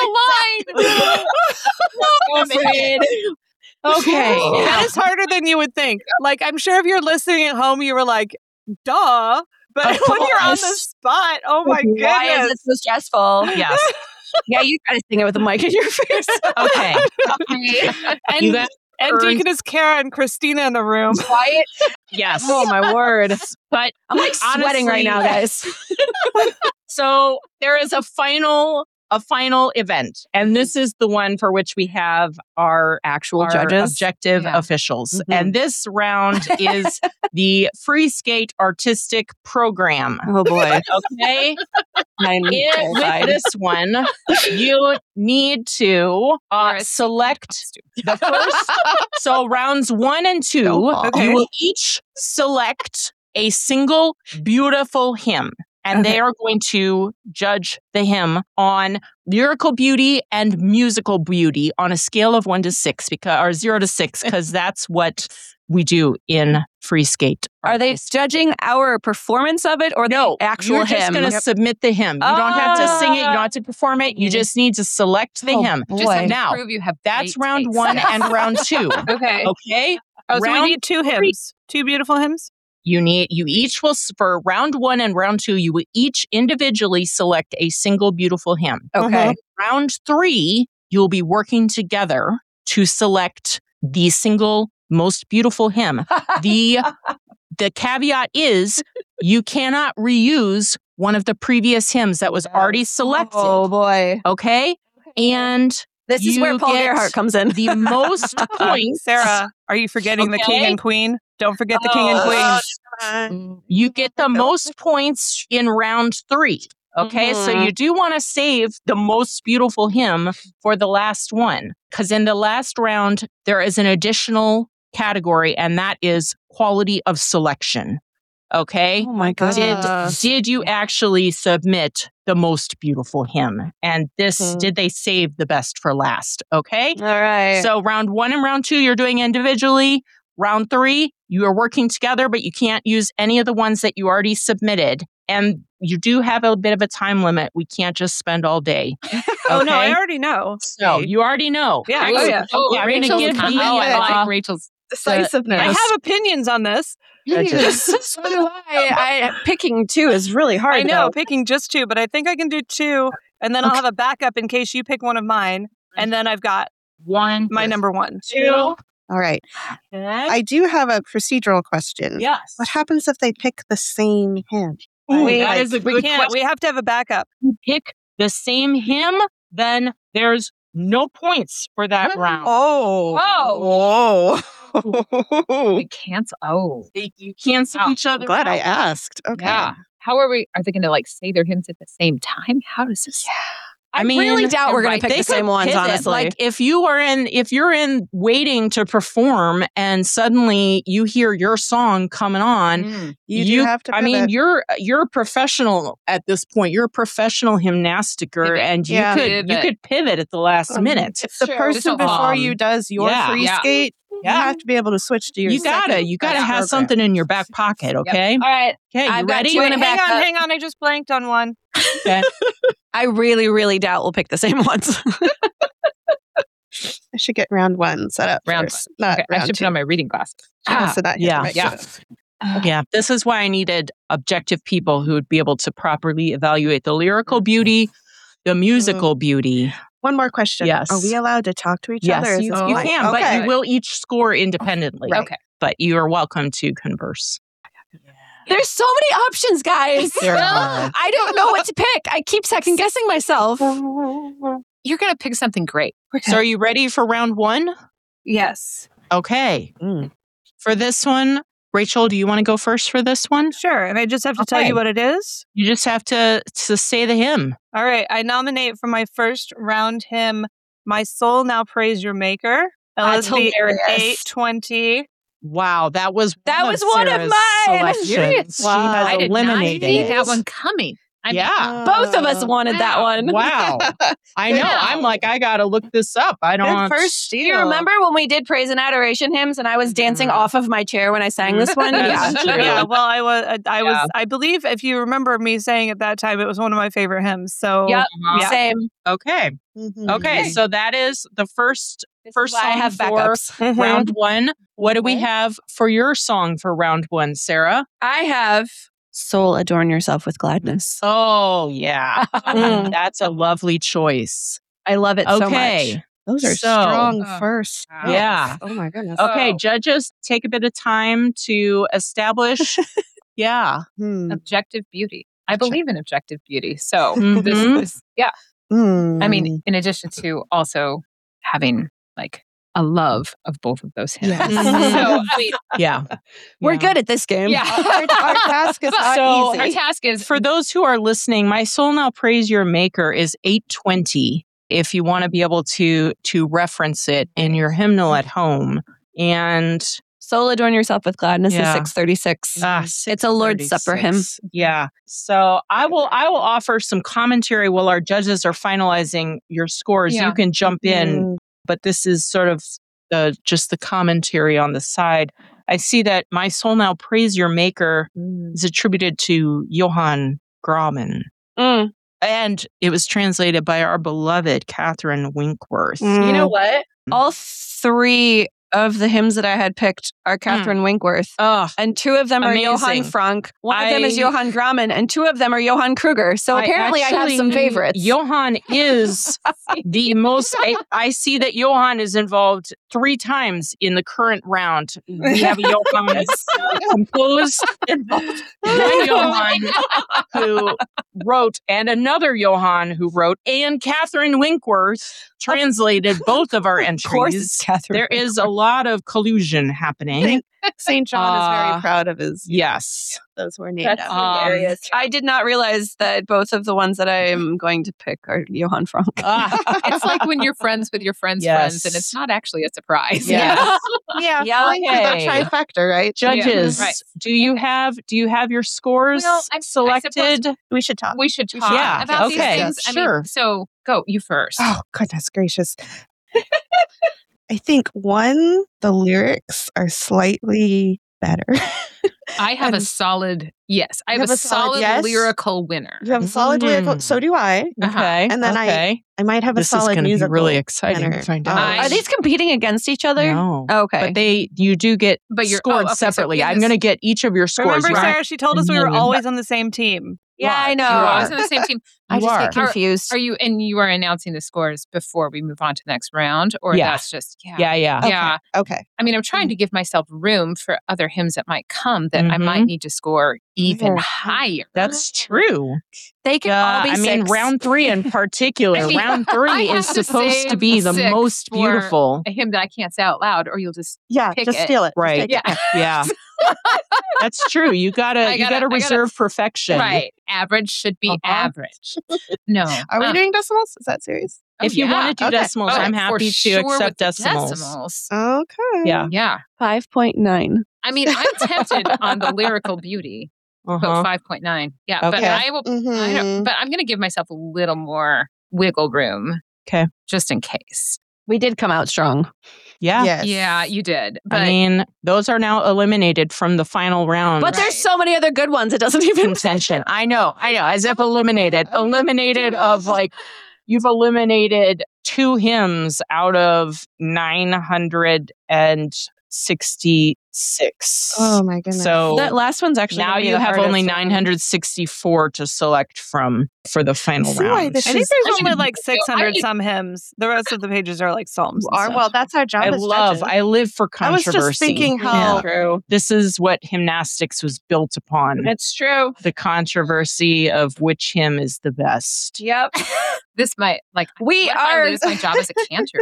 was on the line? Okay. That is harder than you would think. Like, I'm sure if you're listening at home, you were like, duh. But Of when you're on the course. spot, oh my Why is goodness. it so stressful? Yes. Yeah, you gotta sing it with a mic in your face. Okay. And, You got and earned- Deaconess Kara and Christina in the room. Quiet. Yes. Oh my word. But I'm like sweating right now, guys. So there is a final event, and this is the one for which we have our Actual our judges. objective Yeah. officials. Mhm. And this round is the Free Skate Artistic Program. Oh boy. Okay. I'm With terrified. this one, you need to select the first. So rounds 1 and 2, Okay. you will each select a single beautiful hymn. And they are going to judge the hymn on lyrical beauty and musical beauty on a scale of 1 to 6 or 0 to 6, because that's what we do in Free Skate. Are they judging our performance of it or No, the actual you're just hymn? going to submit the hymn. You don't have to sing it. You don't have to perform it. You just need to select the hymn. boy. Just have to Now, prove you have That's great round taste. 1 and round 2. Okay. Okay? Oh, so we Round need 2 hymns. 2 beautiful hymns? You each will, for round 1 and round 2, you will each individually select a single beautiful hymn. Okay. Round 3, you'll be working together to select the single most beautiful hymn. The caveat is you cannot reuse one of the previous hymns that was already selected. Oh boy. Okay? And This is where you Paul get Gerhardt comes in. the most points. Sarah, are you forgetting the king Okay. and queen? Don't forget the king and queen. You get the most points in round 3. Okay, so you do want to save the most beautiful hymn for the last one, because in the last round, there is an additional category, and that is quality of selection. Okay, Oh my goodness. did you actually submit the most beautiful hymn? And did they save the best for last? Okay, All right. so round 1 and round 2, you're doing individually. Round 3, you are working together, but you can't use any of the ones that you already submitted. And you do have a bit of a time limit. We can't just spend all day. Oh, no, I Okay? already know. So you already know. Yeah. Ooh. Oh, yeah. Oh, I'm gonna Rachel's give com- the, oh, I like Rachel's. Decisiveness. I have opinions on this. so do I. Picking 2 is really hard. I know, though. picking just 2, but I think I can do 2, and then I'll have a backup in case you pick one of mine, and then I've got one, my number 1. 2. All right. Okay. I do have a procedural question. Yes. What happens if they pick the same hymn? Ooh, that is a We good can't. question. We have to have a backup. You pick the same hymn, then there's no points for that round. Oh. We cancel. Oh. You cancel Wow. each other Glad I out. asked. Okay. Yeah. How are we? Are they going to like say their hymns at the same time? How does this? I mean, really doubt we're going to they pick the could same ones, pivot. honestly. Like if you're in waiting to perform and suddenly you hear your song coming on, You do have to I mean, pivot. you're a professional at this point. You're a professional gymnasticer, Pivot. and you Yeah. could pivot at the last minute. If the person before you does your yeah. free skate, Yeah. you have to be able to switch to your You gotta second have program. something in your back pocket, okay? All right. Okay, you I've got ready? 2 in a Hang backup. on. I just blanked on one. Okay. I really, really doubt we'll pick the same ones. I should get round 1 set up Round first. Not Okay, I round should 2. put on my reading glasses. So that yeah. right, Yeah. should've. Yeah, this is why I needed objective people who would be able to properly evaluate the lyrical beauty, the musical beauty. One more question. Yes. Are we allowed to talk to each Yes, other? Is you, this you fine? can, but Okay. you will each score independently. Right. Okay. But you are welcome to converse. There's so many options, guys. There are. I don't know what to pick. I keep second guessing myself. You're going to pick something great. So are you ready for round 1? Yes. Okay. Mm. For this one, Rachel, do you want to go first for this one? Sure. And I just have to tell Okay. you what it is. You just have to say the hymn. All right. I nominate for my first round hymn, My Soul Now Praise Your Maker. That's LSB hilarious. 820. Wow, that was That was one of Sarah's mine. selections. She Wow. has I did not eliminated see it. that one coming. Yeah. Both of us wanted that one. Wow. I know. Wow. I'm like, I got to look this up. I don't. First Do you remember when we did praise and adoration hymns and I was dancing off of my chair when I sang this one? That's Yeah. true. Yeah, well, I believe if you remember me saying at that time, it was one of my favorite hymns. So Yep. Yeah. Same. Okay. Mhm. Okay. So that is the first This is First why I song have for backups. Mhm. round 1. What do we Okay. have for your song for round 1, Sarah? I have Soul Adorn Yourself with Gladness. Oh, yeah. Mm. That's a lovely choice. I love it so Okay. much. Those are So- strong Oh. first. Wow. Yeah. Oh my goodness. Okay, Oh. judges, take a bit of time to establish. Yeah. Objective beauty. I believe in objective beauty. So Mhm. this, yeah. I mean, in addition to also having like a love of both of those hymns. Yes. So I mean, Yeah. We're Yeah. good at this game. yeah. our task is not So, easy. Our task is For those who are listening, My Soul Now Praise Your Maker is 820 if you want to be able to reference it in your hymnal at home. And Soul Adorn Yourself with Gladness Yeah. is 636. It's a Lord's Supper hymn. 636. Yeah. So I will offer some commentary while our judges are finalizing your scores. Yeah. You can jump in, but this is sort of just the commentary on the side. I see that My Soul Now Praise Your Maker is attributed to Johann Grauman. Mm. And it was translated by our beloved Catherine Winkworth. You know what? All three of the hymns that I had picked are Catherine Winkworth. Oh, And two of them are Johann amazing. Frank. One of them is Johann Grauman, and two of them are Johann Kruger. So apparently I have some favorites. Johann is the most. I see that Johann is involved 3 times in the current round. We have a Johann composed, one Johann who wrote, and another Johann who wrote, and Catherine Winkworth translated both of our entries. Of course, it's Catherine. There is a lot of collusion happening. St. John is very proud of his. Yes. Those were named That's after. hilarious. I did not realize that both of the ones that I am going to pick are Johann Frank. It's like when you're friends with your friends' friends, and it's not actually a surprise. Yeah. Yeah, Yeah, going through okay. the trifecta, right? Judges, Yeah, right. do you have your scores Well, I selected? suppose We should talk. we should talk Yeah, about okay, these things. I sure. mean, so go, you first. Oh, goodness gracious. I think the lyrics are slightly better. I have a and- solid yes. I You have a solid yes? lyrical winner. You have a solid lyrical. So do I. Okay. And then okay. I might have a This is solid going to be musical. really exciting to winner. find out. Are these competing against each other? No. Okay. But you do get But you're- scored okay, so separately. in I'm this- going to get each of your scores. Remember, right? Sarah, she told us we were always on the same team. yeah, I know. You're always on the same team. I You just are. get confused. Are you and you are announcing the scores before we move on to the next round, or Yeah. that's just Yeah, yeah. yeah. Okay. I mean, I'm trying to give myself room for other hymns that might come that I Mhm. might need to score even Yeah. higher. That's true. They can all be I mean, six. round 3 in particular. I mean, round I 3 have is to supposed to save be the 6 most for beautiful. a hymn that I can't say out loud, or you'll just Yeah, Pick just it. steal it. Just Right. take it. yeah. Yeah. That's true. You gotta I gotta- reserve perfection. Right. Average should be Uh-huh. average. No. Are we doing decimals? Is that serious? If you want to do Okay. decimals, I'm for happy to sure with accept the decimals. Okay. Yeah. Yeah. 5.9. I mean, I'm tempted on the lyrical beauty. Put Uh-huh. 5.9. Yeah. But Okay. I will Mhm. but I'm going to give myself a little more wiggle room. Okay. Just in case. We did come out strong. Yeah. Yes. Yeah, you did. But I mean, those are now eliminated from the final round. But there's so many other good ones. It doesn't even. contention. I know. As if eliminated. Eliminated of like, you've eliminated 2 hymns out of 966. Oh my goodness. So That last one's actually now gonna be you the have hardest only one. 964 to select from for the final See why round. this I think is- there's I only should- like 600 I- some hymns. The rest of the pages are like psalms. and stuff. Well, that's our job. I as judges. live for I was controversy. just thinking how True. This is what gymnastics was built upon. It's true. The controversy of which hymn is the best. Yep. this might We what if I are. lose my job as a cantor.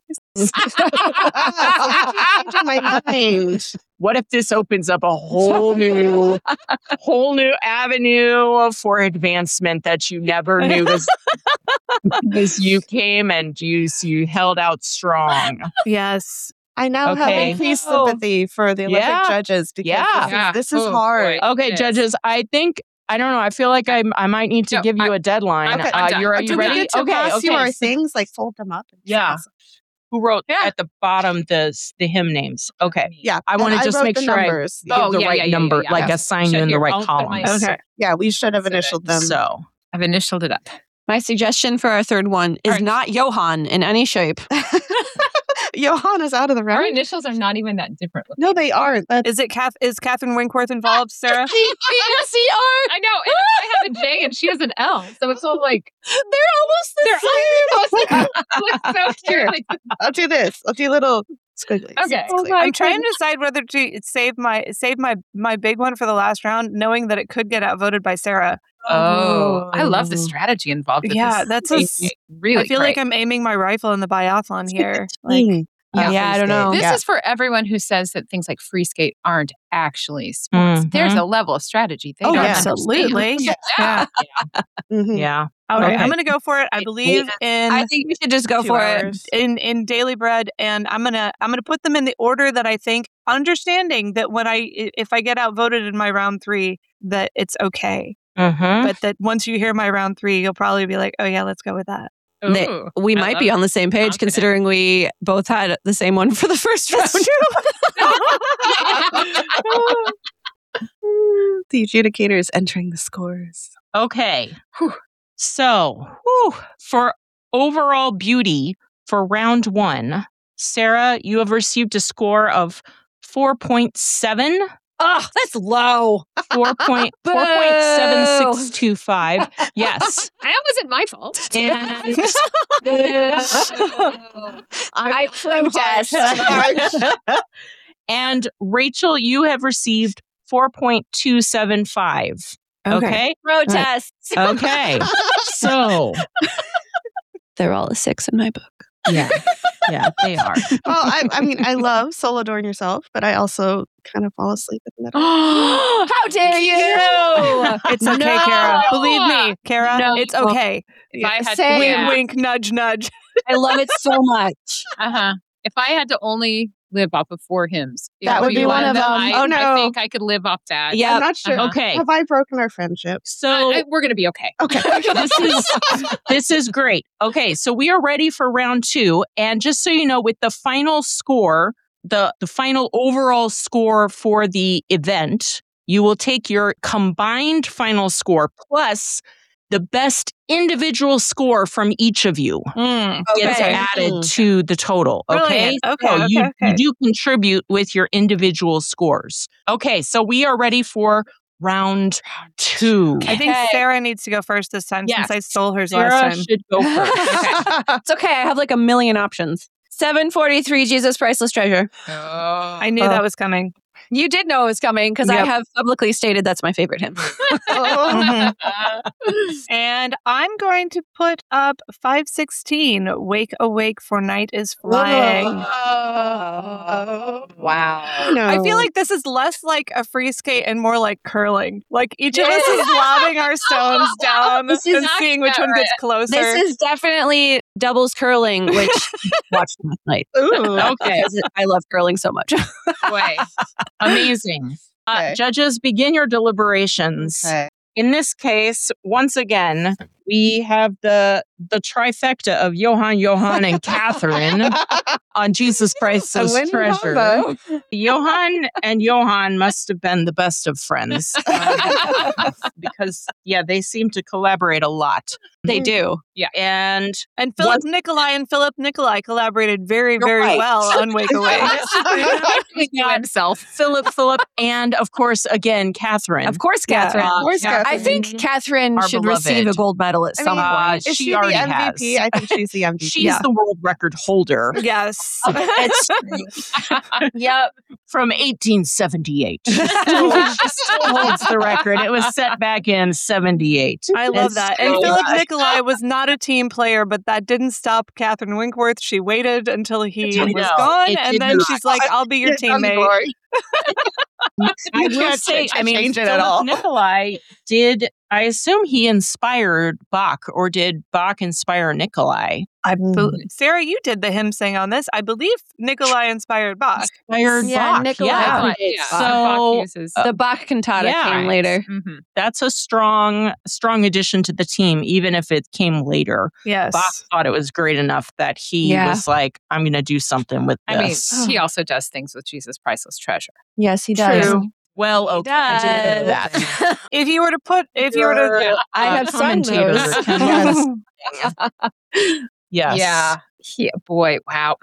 changing my mind. What if this opens up a whole new avenue for advancement that you never knew was because you came and you held out strong. Yes. I now have Okay. increased sympathy for the Olympic Yeah. judges because Yeah. this is Oh, hard. boy. Okay, Yes. judges, I don't know. I feel like I might need to No, give you a deadline. Okay, I'm done. Are Do you we ready? get to pass you okay. our things, like fold them up? Yeah. Who wrote Yeah. at the bottom the hymn names? Okay. Yeah. I want to And just wrote make the sure I numbers. give the right number, like Yeah. assign you in the right column. Okay. Yeah, we should have So that- initialed them. So I've initialed it up. My suggestion for our third one is Alright. not Johann in any shape. Johann is out of the Our round. initials are not even that different. No, they aren't. That's Is Catherine Winkworth involved, Sarah? Yes, I know. And I have a J and she has an L. So it's all like They're almost the so cute. I'll do this. I'll do little squigglies. Okay. I'm trying to decide whether to save my big one for the last round, knowing that it could get outvoted by Sarah. Oh, I love the strategy involved. With Yeah, this. that's really. I feel like I'm aiming my rifle in the biathlon here. Like, Yeah, I don't know. This Yeah. is for everyone who says that things like free skate aren't actually sports. Mhm. There's a level of strategy. They Oh, don't yeah. absolutely. understand. Yeah. Mhm. yeah. Okay, Okay. I'm going to go for it. I believe in I think we should just go 2 for hours. in Daily Bread, and I'm gonna put them in the order that I think, understanding that if I get outvoted in my round 3, that it's okay. Mm-hmm. But that once you hear my round 3, you'll probably be like, oh yeah, let's go with that. Ooh, We I might love be it. on the same page, Confident. considering we both had the same one for the first round. The adjudicator is entering the scores. Okay. So, for overall beauty for round 1, Sarah, you have received a score of 4.7. Oh, that's low. 4.7625. Yes. That wasn't my fault. And I protest. and Rachel, you have received 4.275. Okay. Protests. Okay. So, They're all a 6 in my book. yeah, they are. Well, I mean, I love Soul Adorn Yourself, but I also kind of fall asleep at the middle. How dare you? It's okay, No. Kara. Believe me, Kara, No. it's okay. If I had Same. Wink, yeah. wink, nudge, nudge. I love it so much. If I had to only live off of 4 hymns, it That would be one of that them. I, Oh, no. I think I could live off that. Yeah. I'm not sure. Okay. Have I broken our friendship? So, We're gonna be okay. Okay. this is great. Okay, so we are ready for round 2. And just so you know, with the final score, the final overall score for the event, you will take your combined final score plus the best individual score from each of you gets Okay. added to the total. Okay. Brilliant. Okay, So okay, you okay. do contribute with your individual scores. Okay, so we are ready for round 2. I think Okay. Sarah needs to go first this time Yes. since I stole hers Sarah last time. should go first. It's okay. I have like a million options. 743, Jesus Priceless Treasure. I knew that was coming. You did know it was coming because I Yep. have publicly stated that's my favorite hymn. Mhm. And I'm going to put up 516, Wake Awake for Night is Flying. Wow. No. I feel like this is less like a free skate and more like curling. Like each of us is lobbing our stones down This is and seeing which one gets closer. This is definitely doubles curling, which I watched last night. Ooh. Okay. Because I love curling so much. Boy. Amazing. Okay. Judges, begin your deliberations. Okay. In this case, once again, we have the trifecta of Johann, and Catherine on Jesus Christ's A winning treasure. combo. Johann must have been the best of friends because, they seem to collaborate a lot. They do. And And Philip Nicolai collaborated very, You're very right. well on Wake Awake. himself. Philip, and of course, again, Catherine. Of course, Yeah. Catherine. Of course, Yeah. I think Catherine Our should beloved. receive a gold medal at I some mean, point. Is she she the already MVP? has. I think she's the MVP. She's Yeah. the world record holder. Yes. It's Yep. from 1878. She still holds the record. It was set back in 78. I love It's that. And so Philip good. Nicolai was not a team player, but that didn't stop Catherine Winkworth. She waited until he I was know. gone, It and did then not. she's like, "I'll be your Yeah, tell me, teammate." Glory. I You will can't say, change it at Philip all. Nicolai did, I assume he inspired Bach, or did Bach inspire Nicolai? Sarah, you did the hymn sing on this. I believe Nicolai inspired Bach. Inspired Yeah, Bach. Nicolai yeah. predates Bach. So, Bach uses. The Bach cantata yeah. came later. Mhm. That's a strong addition to the team, even if it came later. Yes. Bach thought it was great enough that he Yeah. was like, I'm going to do something with I mean, this. he also does things with Jesus Priceless Treasure. Yes, he does. True. Well, okay. I didn't know that. If you were to, I have sung commentator. those. Yes. Yeah. Boy, wow.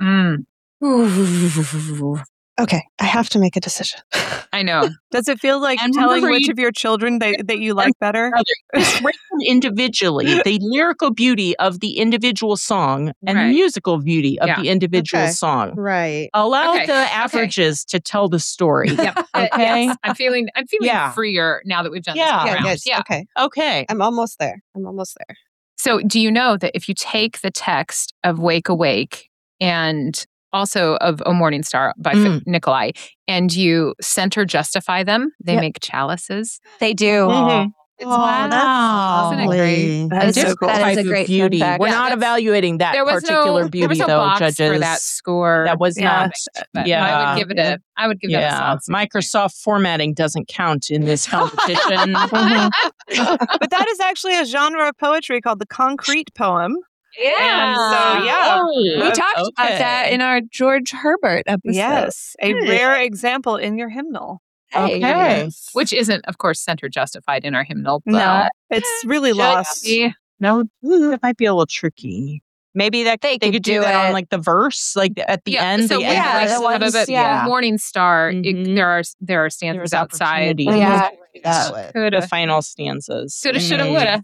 Okay, I have to make a decision. I know. does it feel like And telling remember which you- of your children that you like better? It's written individually, the lyrical beauty of the individual song and the Right. musical beauty of Yeah. the individual Okay. song. Right. Allow Okay, the okay. averages to tell the story. Yep. Okay. Yes. I'm feeling Yeah. freer now that we've done Yeah. this Yeah, round. yes. Yeah. Okay. Okay. I'm almost there. So, do you know that if you take the text of Wake Awake and also of O Morning Star by Nicolai and you center justify them, they Yep. make chalices? They do. Mhm. Wow. Isn't it great? That is so Different cool. That is type a of great fun beauty. fact. We're Yeah, not that's- evaluating that There was particular no, beauty, there was no though, box judges. for that score. That was Yeah. not. But Yeah. I would give it a. I would give that a Yeah. solid. Microsoft formatting doesn't count in this competition. But that is actually a genre of poetry called the concrete poem. Yeah. And so, yeah. We talked about that in our George Herbert episode. Yes, a rare example in your hymnal. Hey. Okay. Which isn't, of course, center justified in our hymnal. But No, it's really lost. No, that might be a little tricky. Maybe that They they could could do do that on it. like the verse, like at the end. So the we end yeah, like verse. the ones- but yeah. Morning Star. Mhm. There are stanzas There's outside. opportunity. Yeah. The Coulda, final stanzas. shoulda, shoulda, Mm.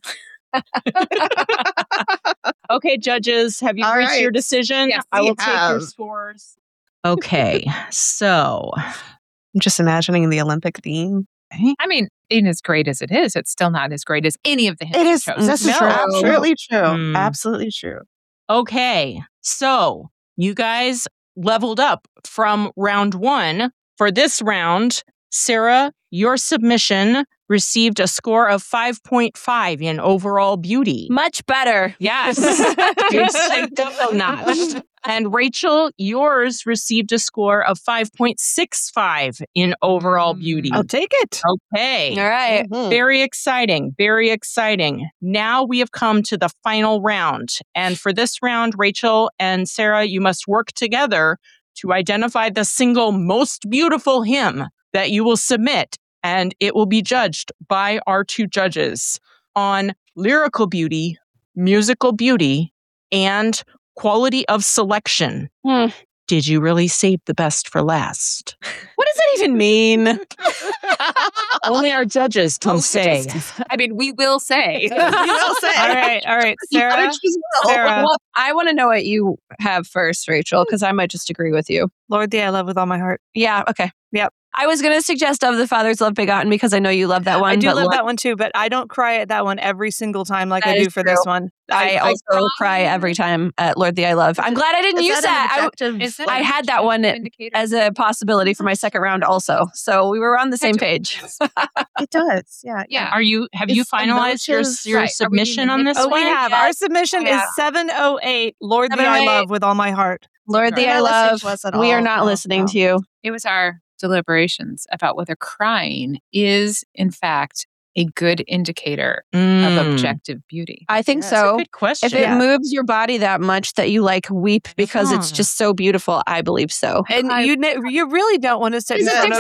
woulda. Okay, judges, have you All reached your right. decision? Yes, I we will take your have. scores. Okay, so I'm just imagining the Olympic theme. I mean, in as great as it is, it's still not as great as any of the hymns It we is. chose. This is No. true. Absolutely true. Mm. Absolutely true. okay, so you guys leveled up from round 1. For this round, Sarah, your submission received a score of 5.5 in overall beauty. Much better. Yes. It's a double notch. And Rachel, yours received a score of 5.65 in overall beauty. I'll take it. Okay. All right. Mhm. Very exciting. Very exciting. Now we have come to the final round. And for this round, Rachel and Sarah, you must work together to identify the single most beautiful hymn that you will submit. And it will be judged by our 2 judges on lyrical beauty, musical beauty, and quality of selection. Hmm. Did you really save the best for last? What does that even mean? Only our judges can say. I mean, we will say. You will say. All right, Sarah. Sarah, Well, I want to know what you have first, Rachel, because I might just agree with you. Lord, thee I love with all my heart. Yeah. Okay. Yep. I was going to suggest Of the Father's Love Begotten because I know you love that one. I do but love Lord- that one too, but I don't cry at that one every single time like That I do is for this true. one. I also cry every time at Lord Thee I Love. I'm glad I didn't use that. I had that one as a possibility for my second round also. So we were on the same page. It does. Yeah. Yeah. Have you It's finalized your emotions. your Right. Are we submission doing on this Oh, one? we have. Yeah. Our submission Yeah. is 708. Lord, thee I 708. love with all my heart. Lord Thee You're I not listening Love. to us at We are all. not No, listening no. to you. It was our deliberations about whether crying is, in fact, a good indicator of Mm. objective beauty. I think Yes. That's a so. good question. If it moves your body that much that you like weep because it's Huh. just so beautiful, I believe so. And you really don't want to sit in Is it front of.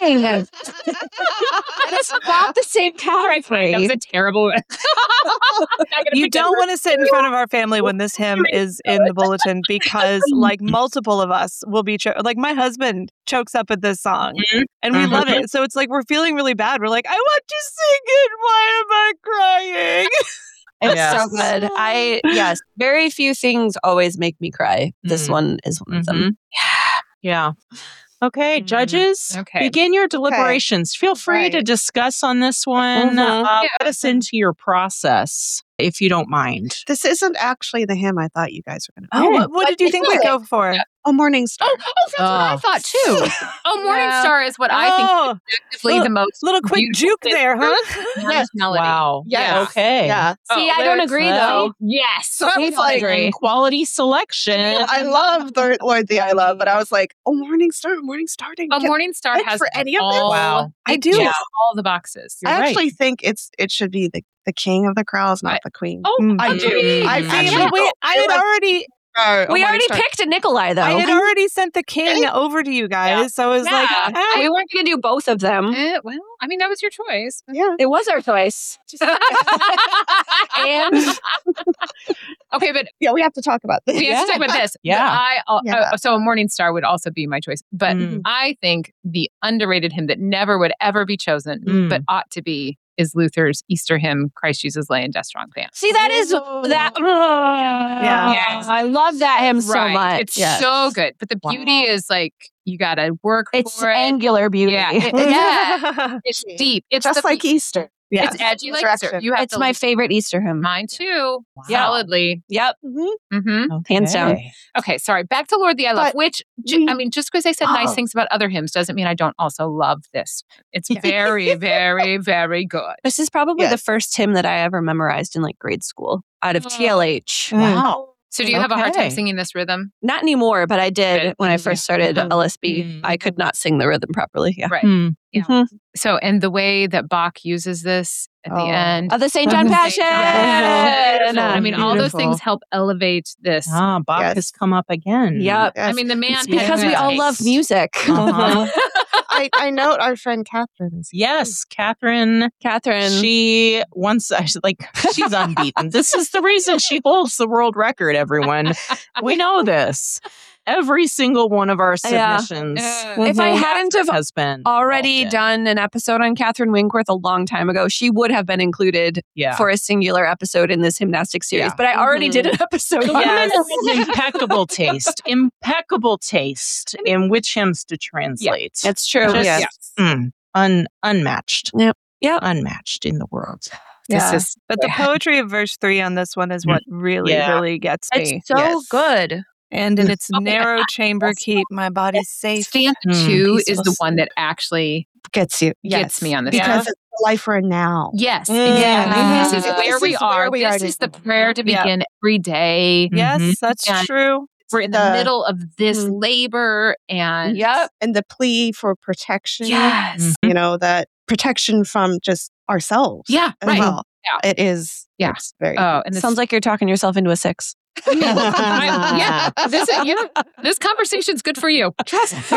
That is not the same category. That was a terrible. You don't want to sit in front of our family when this hymn is in the bulletin because, like, multiple of us will be like my husband chokes up at this song, and we love it. So it's like we're feeling really bad. We're like, I want to sing it. Why am I crying? It's Yes. so good. Yes, very few things always make me cry. This Mm. one is one of them. Yeah. Okay, Mm, judges, okay. begin your deliberations. Feel free to Right. discuss on this one. Mhm. Let us into your process, if you don't mind. This isn't actually the hymn I thought you guys were going to. Oh, what did you think we'd go for? Oh, Morning Star. That's what I thought too. Oh, Morning Yeah. Star is what I think Oh, objectively the most little quick beautiful juke thing. there, huh? Yes. Melody. Wow. Yes. Okay. Yeah. See, Oh, I don't lyrics, agree though. Yes. So I was like, And quality selection. I love the Lord the I love, but I was like, oh, Morning Star. A Morning Star pick has for any of them? all, Wow. I it do. checks all the boxes. You're I right. actually think it should be the king of the crowds, not the queen. Oh, I do. I Mm. See, actually but I had love- already We already picked a Nikolai though. I had already sent the king over to you guys, so I was like, Yeah. we weren't going to do both of them. Well, I mean, that was your choice. Yeah. It was our choice. And Okay, but Yeah, we have to talk about this. we have to talk about this. Yeah. Yeah. So a Morning Star would also be my choice. But Mm. I think the underrated hymn that never would ever be chosen, Mm. but ought to be, is Luther's Easter hymn, Christ Jesus lay in death strong band. see, that is that. Yeah. I love that hymn so Right. much. It's so good. But the beauty is like, you got to work It's for it. angular beauty. Yeah. Yeah. It's deep. It's Just the, like Easter. Yeah. It's edgy like Resurrection. Easter. You have It's to my favorite Easter hymn. Mine too. Wow. Solidly. Yep. Mm-hmm. Hands down. Okay. Okay, sorry. Back to Lord the I Love, But which, I mean, just because I said nice things about other hymns doesn't mean I don't also love this. It's very, very, very good. This is probably Yes. the first hymn that I ever memorized in like grade school out of Oh. TLH. Wow. So do you have a hard time Okay. singing this rhythm? Not anymore, but I did Good. when I first started Mhm. LSB. Mhm. I could not sing the rhythm properly. Yeah. Right. Yeah. Mhm. So, and the way that Bach uses this at the end. Oh, the St. John St. Passion. John. Yeah. I mean, all those Beautiful. things help elevate this. Bach Yes. has come up again. Yep. Yes. I mean, the man It's Because had we all taste. love music. Uh-huh. I note our friend Catherine is Yes, Catherine. Catherine. She once, she's unbeaten. This is the reason she holds the world record, everyone. We know this. Every single one of our Yeah. submissions If I hadn't have has been already involved in. done an episode on Catherine Winkworth a long time ago, she would have been included Yeah. for a singular episode in this gymnastics series. Yeah. But I already did an episode The on woman this. has impeccable taste in which hymns to translate. It's true. Just- Yes. Unmatched. Yep. Yep. Unmatched in the world. Yeah. This is, But the poetry of verse 3 on this one is what really, Yeah. really gets me. It's so good. And in its Okay. narrow chamber, keep my body safe. stanza Mm. 2 is Peaceful the one that actually gets you. gets me on this. Because it's the life we're in now. Yes, Mm. exactly. Yeah. This is where This we is are. where we are This is the now. prayer to Yeah. begin every day. Yes, Mhm. that's And- true. We're in the The- middle of this Mm. labor, and Yep. And the plea for protection. yes, You know, that protection from just ourselves. yeah, as right. well. Yeah. It is. Yeah. It's very. Oh, and this, Sounds like you're talking yourself into a 6. yeah. This conversation's good for you. Trust me.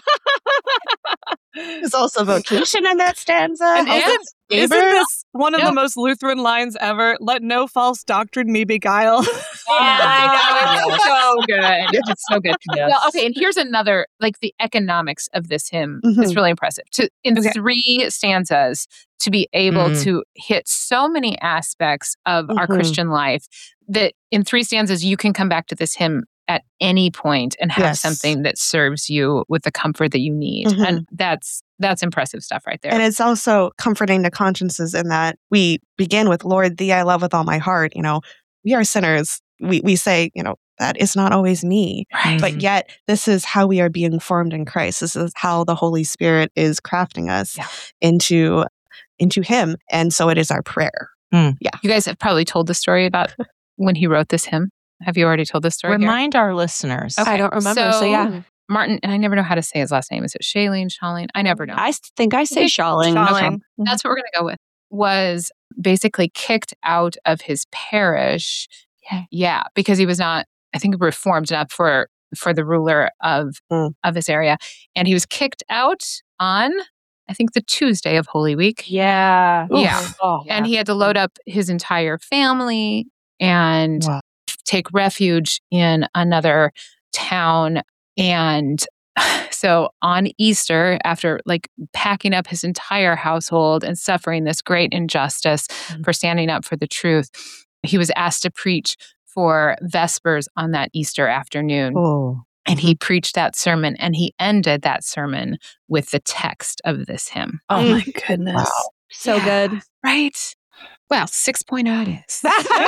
There's also vocation in that stanza. And Also isn't favor. this one of Yeah. the most Lutheran lines ever? Let no false doctrine me beguile. I know. It's so good. It's so good. Yes. Well, okay, and here's another, like the economics of this hymn is Mhm. really impressive. In Okay. 3 stanzas, to be able Mm. to hit so many aspects of our Mhm. Christian life that in 3 stanzas, you can come back to this hymn at any point and have Yes. something that serves you with the comfort that you need. Mhm. And that's impressive stuff right there. And it's also comforting to consciences in that we begin with, Lord, thee I love with all my heart. You know, we are sinners. We say, you know, that is not always me. Right. But yet, this is how we are being formed in Christ. This is how the Holy Spirit is crafting us Yeah. into Him. And so it is our prayer. You guys have probably told the story about when he wrote this hymn. Have you already told this story? here? Remind our listeners. I don't remember. So, yeah. Martin, and I never know how to say his last name. Is it Shailene? I never know. I think I say Shawling. Shawling. That's what we're going to go with. Was basically kicked out of his parish. Yeah, because he was not, I think, reformed enough for the ruler of this area. And he was kicked out on, I think, the Tuesday of Holy Week. Yeah. Yeah. Oh, And he had to load up his entire family and Wow. take refuge in another town. And so on Easter, after like packing up his entire household and suffering this great injustice for standing up for the truth, he was asked to preach for Vespers on that Easter afternoon. Oh. And he preached that sermon, and he ended that sermon with the text of this hymn. Oh my goodness. Wow. So good. Right? Well, 6.0 it is.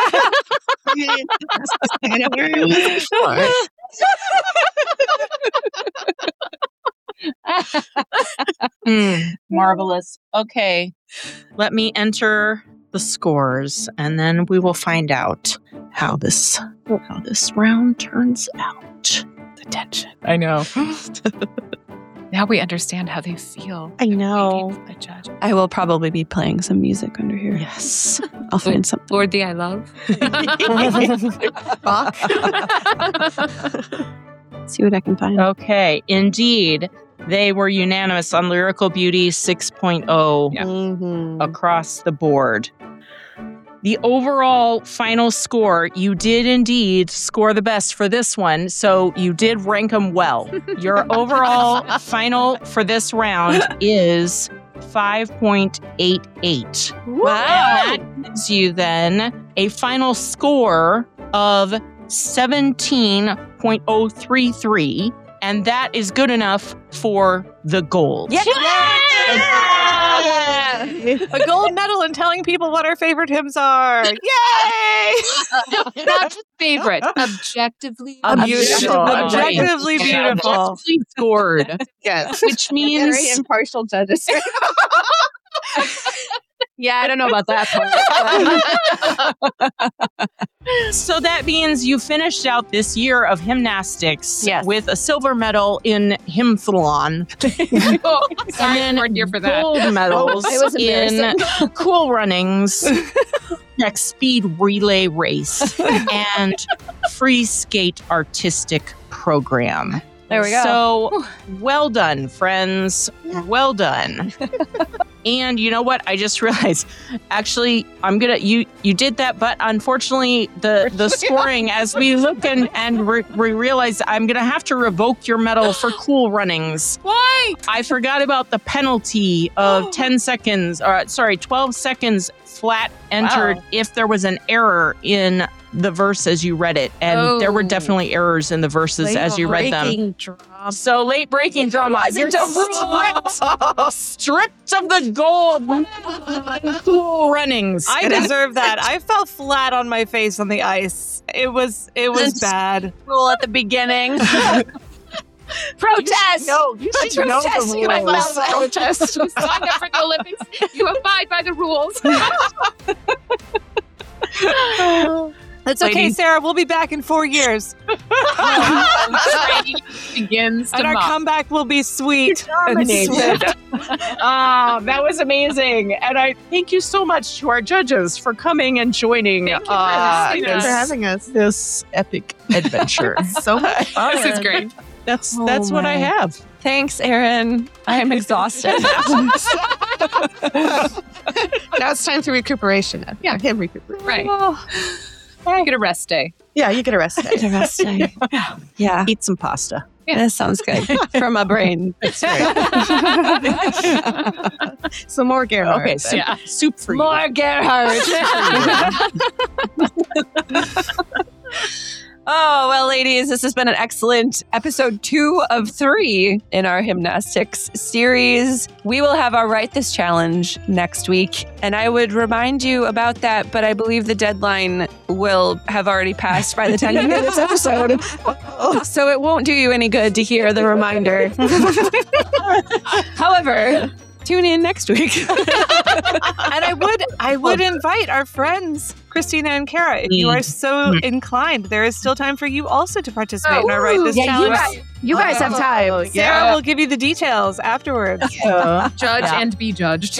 I know where it was before. Marvelous. Okay. Let me enter the scores and then we will find out how this round turns out. The tension. I know. Now we understand how they feel. I know. Waiting for the judge. I will probably be playing some music under here. Yes. I'll find some. Lord, thee I love. Bach. See what I can find. Okay. Indeed, they were unanimous on Lyrical Beauty 6.0 Mhm. across the board. The overall final score, you did indeed score the best for this one, so you did rank them well. Your overall final for this round is 5.88. Wow. And that gives you then a final score of 17.033, and that is good enough for the gold. Yeah. A gold medal in telling people what our favorite hymns are. Yay! Not just favorite, objectively Beautiful. Objectively beautiful. Objectively scored, Yes. which Very means impartial judges. Yeah, I don't know about that part. So that means you finished out this year of gymnastics with a silver medal in hymnathlon. Sorry, and then here for that. gold medals It was in cool runnings, next speed relay race, and free skate artistic program. There we go. So well done, friends. Well done. And you know what? I just realized, actually, you did that, but unfortunately, the scoring, as we look and we realize, I'm going to have to revoke your medal for cool runnings. Why? I forgot about the penalty of 12 seconds flat entered if there was an error in the verse as you read it. And there were definitely errors in the verses as you read them. So late breaking drama. You're stripped of the gold. Cool runnings. I deserve that. I fell flat on my face on the ice. It was bad. Rule at the beginning. Protest! You should know the rules. Protest. You signed up for the Olympics. You abide by the rules. That's okay, Sarah. We'll be back in 4 years. Training begins And our tomorrow. comeback will be sweet. and swift. That was amazing. And I thank you so much to our judges for coming and joining Thanks for having us. this epic adventure. So much fun. This is great. That's what I have. Thanks, Erin. I am exhausted. Now it's time for recuperation. Yeah, him recuperate. Right. Oh, You get a rest day. Yeah, you get a rest day. the rest day. Yeah, Eat some pasta. that sounds good for my brain. Some more Gerhard. Okay, soup for you. More Gerhard. Oh, well, ladies, this has been an excellent episode 2 of 3 in our gymnastics series. We will have our Write This Challenge next week, and I would remind you about that, but I believe the deadline will have already passed by the time you hear this episode. So it won't do you any good to hear the reminder. However, tune in next week. And I would invite our friends, Christina and Kara, if you are so inclined. There is still time for you also to participate in our Write This Challenge. You guys have time. Sarah will give you the details afterwards. Judge and be judged.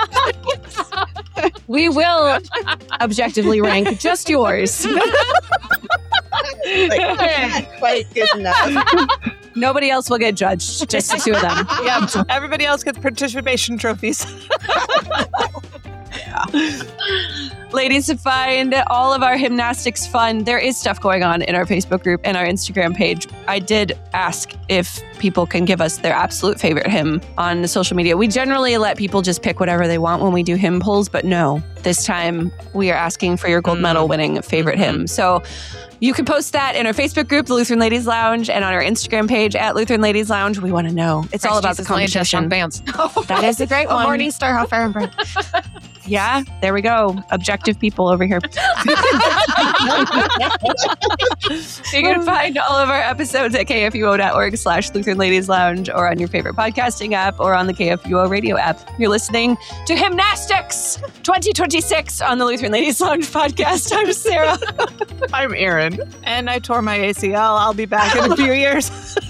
We will objectively rank just yours. Quite good enough. Nobody else will get judged, just the 2 of them. Yep. Everybody else gets participation trophies. Ladies, to find all of our gymnastics fun, there is stuff going on in our Facebook group and our Instagram page. I did ask if people can give us their absolute favorite hymn on social media. We generally let people just pick whatever they want when we do hymn polls, but no, this time we are asking for your gold medal winning favorite hymn. So you can post that in our Facebook group, the Lutheran Ladies Lounge, and on our Instagram page at Lutheran Ladies Lounge. We want to know. It's all about the competition. Bands. That is a great one. Morning Star, how fair and bright. Yeah, there we go. Objective people over here. You can find all of our episodes at kfuo.org/Lutheran Ladies Lounge or on your favorite podcasting app or on the KFUO radio app. You're listening to Gymnastics 2026 on the Lutheran Ladies Lounge podcast. I'm Sarah. I'm Erin. And I tore my ACL. I'll be back in a few years.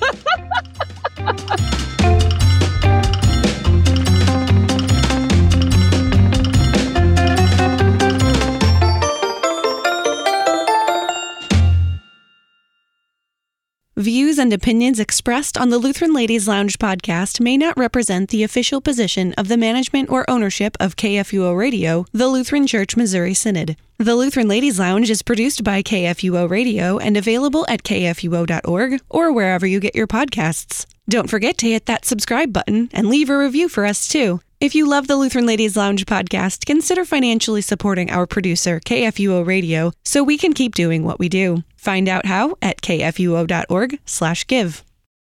Views and opinions expressed on the Lutheran Ladies Lounge podcast may not represent the official position of the management or ownership of KFUO Radio, the Lutheran Church Missouri Synod. The Lutheran Ladies Lounge is produced by KFUO Radio and available at kfuo.org or wherever you get your podcasts. Don't forget to hit that subscribe button and leave a review for us too. If you love the Lutheran Ladies Lounge podcast, consider financially supporting our producer, KFUO Radio, so we can keep doing what we do. Find out how at kfuo.org/give.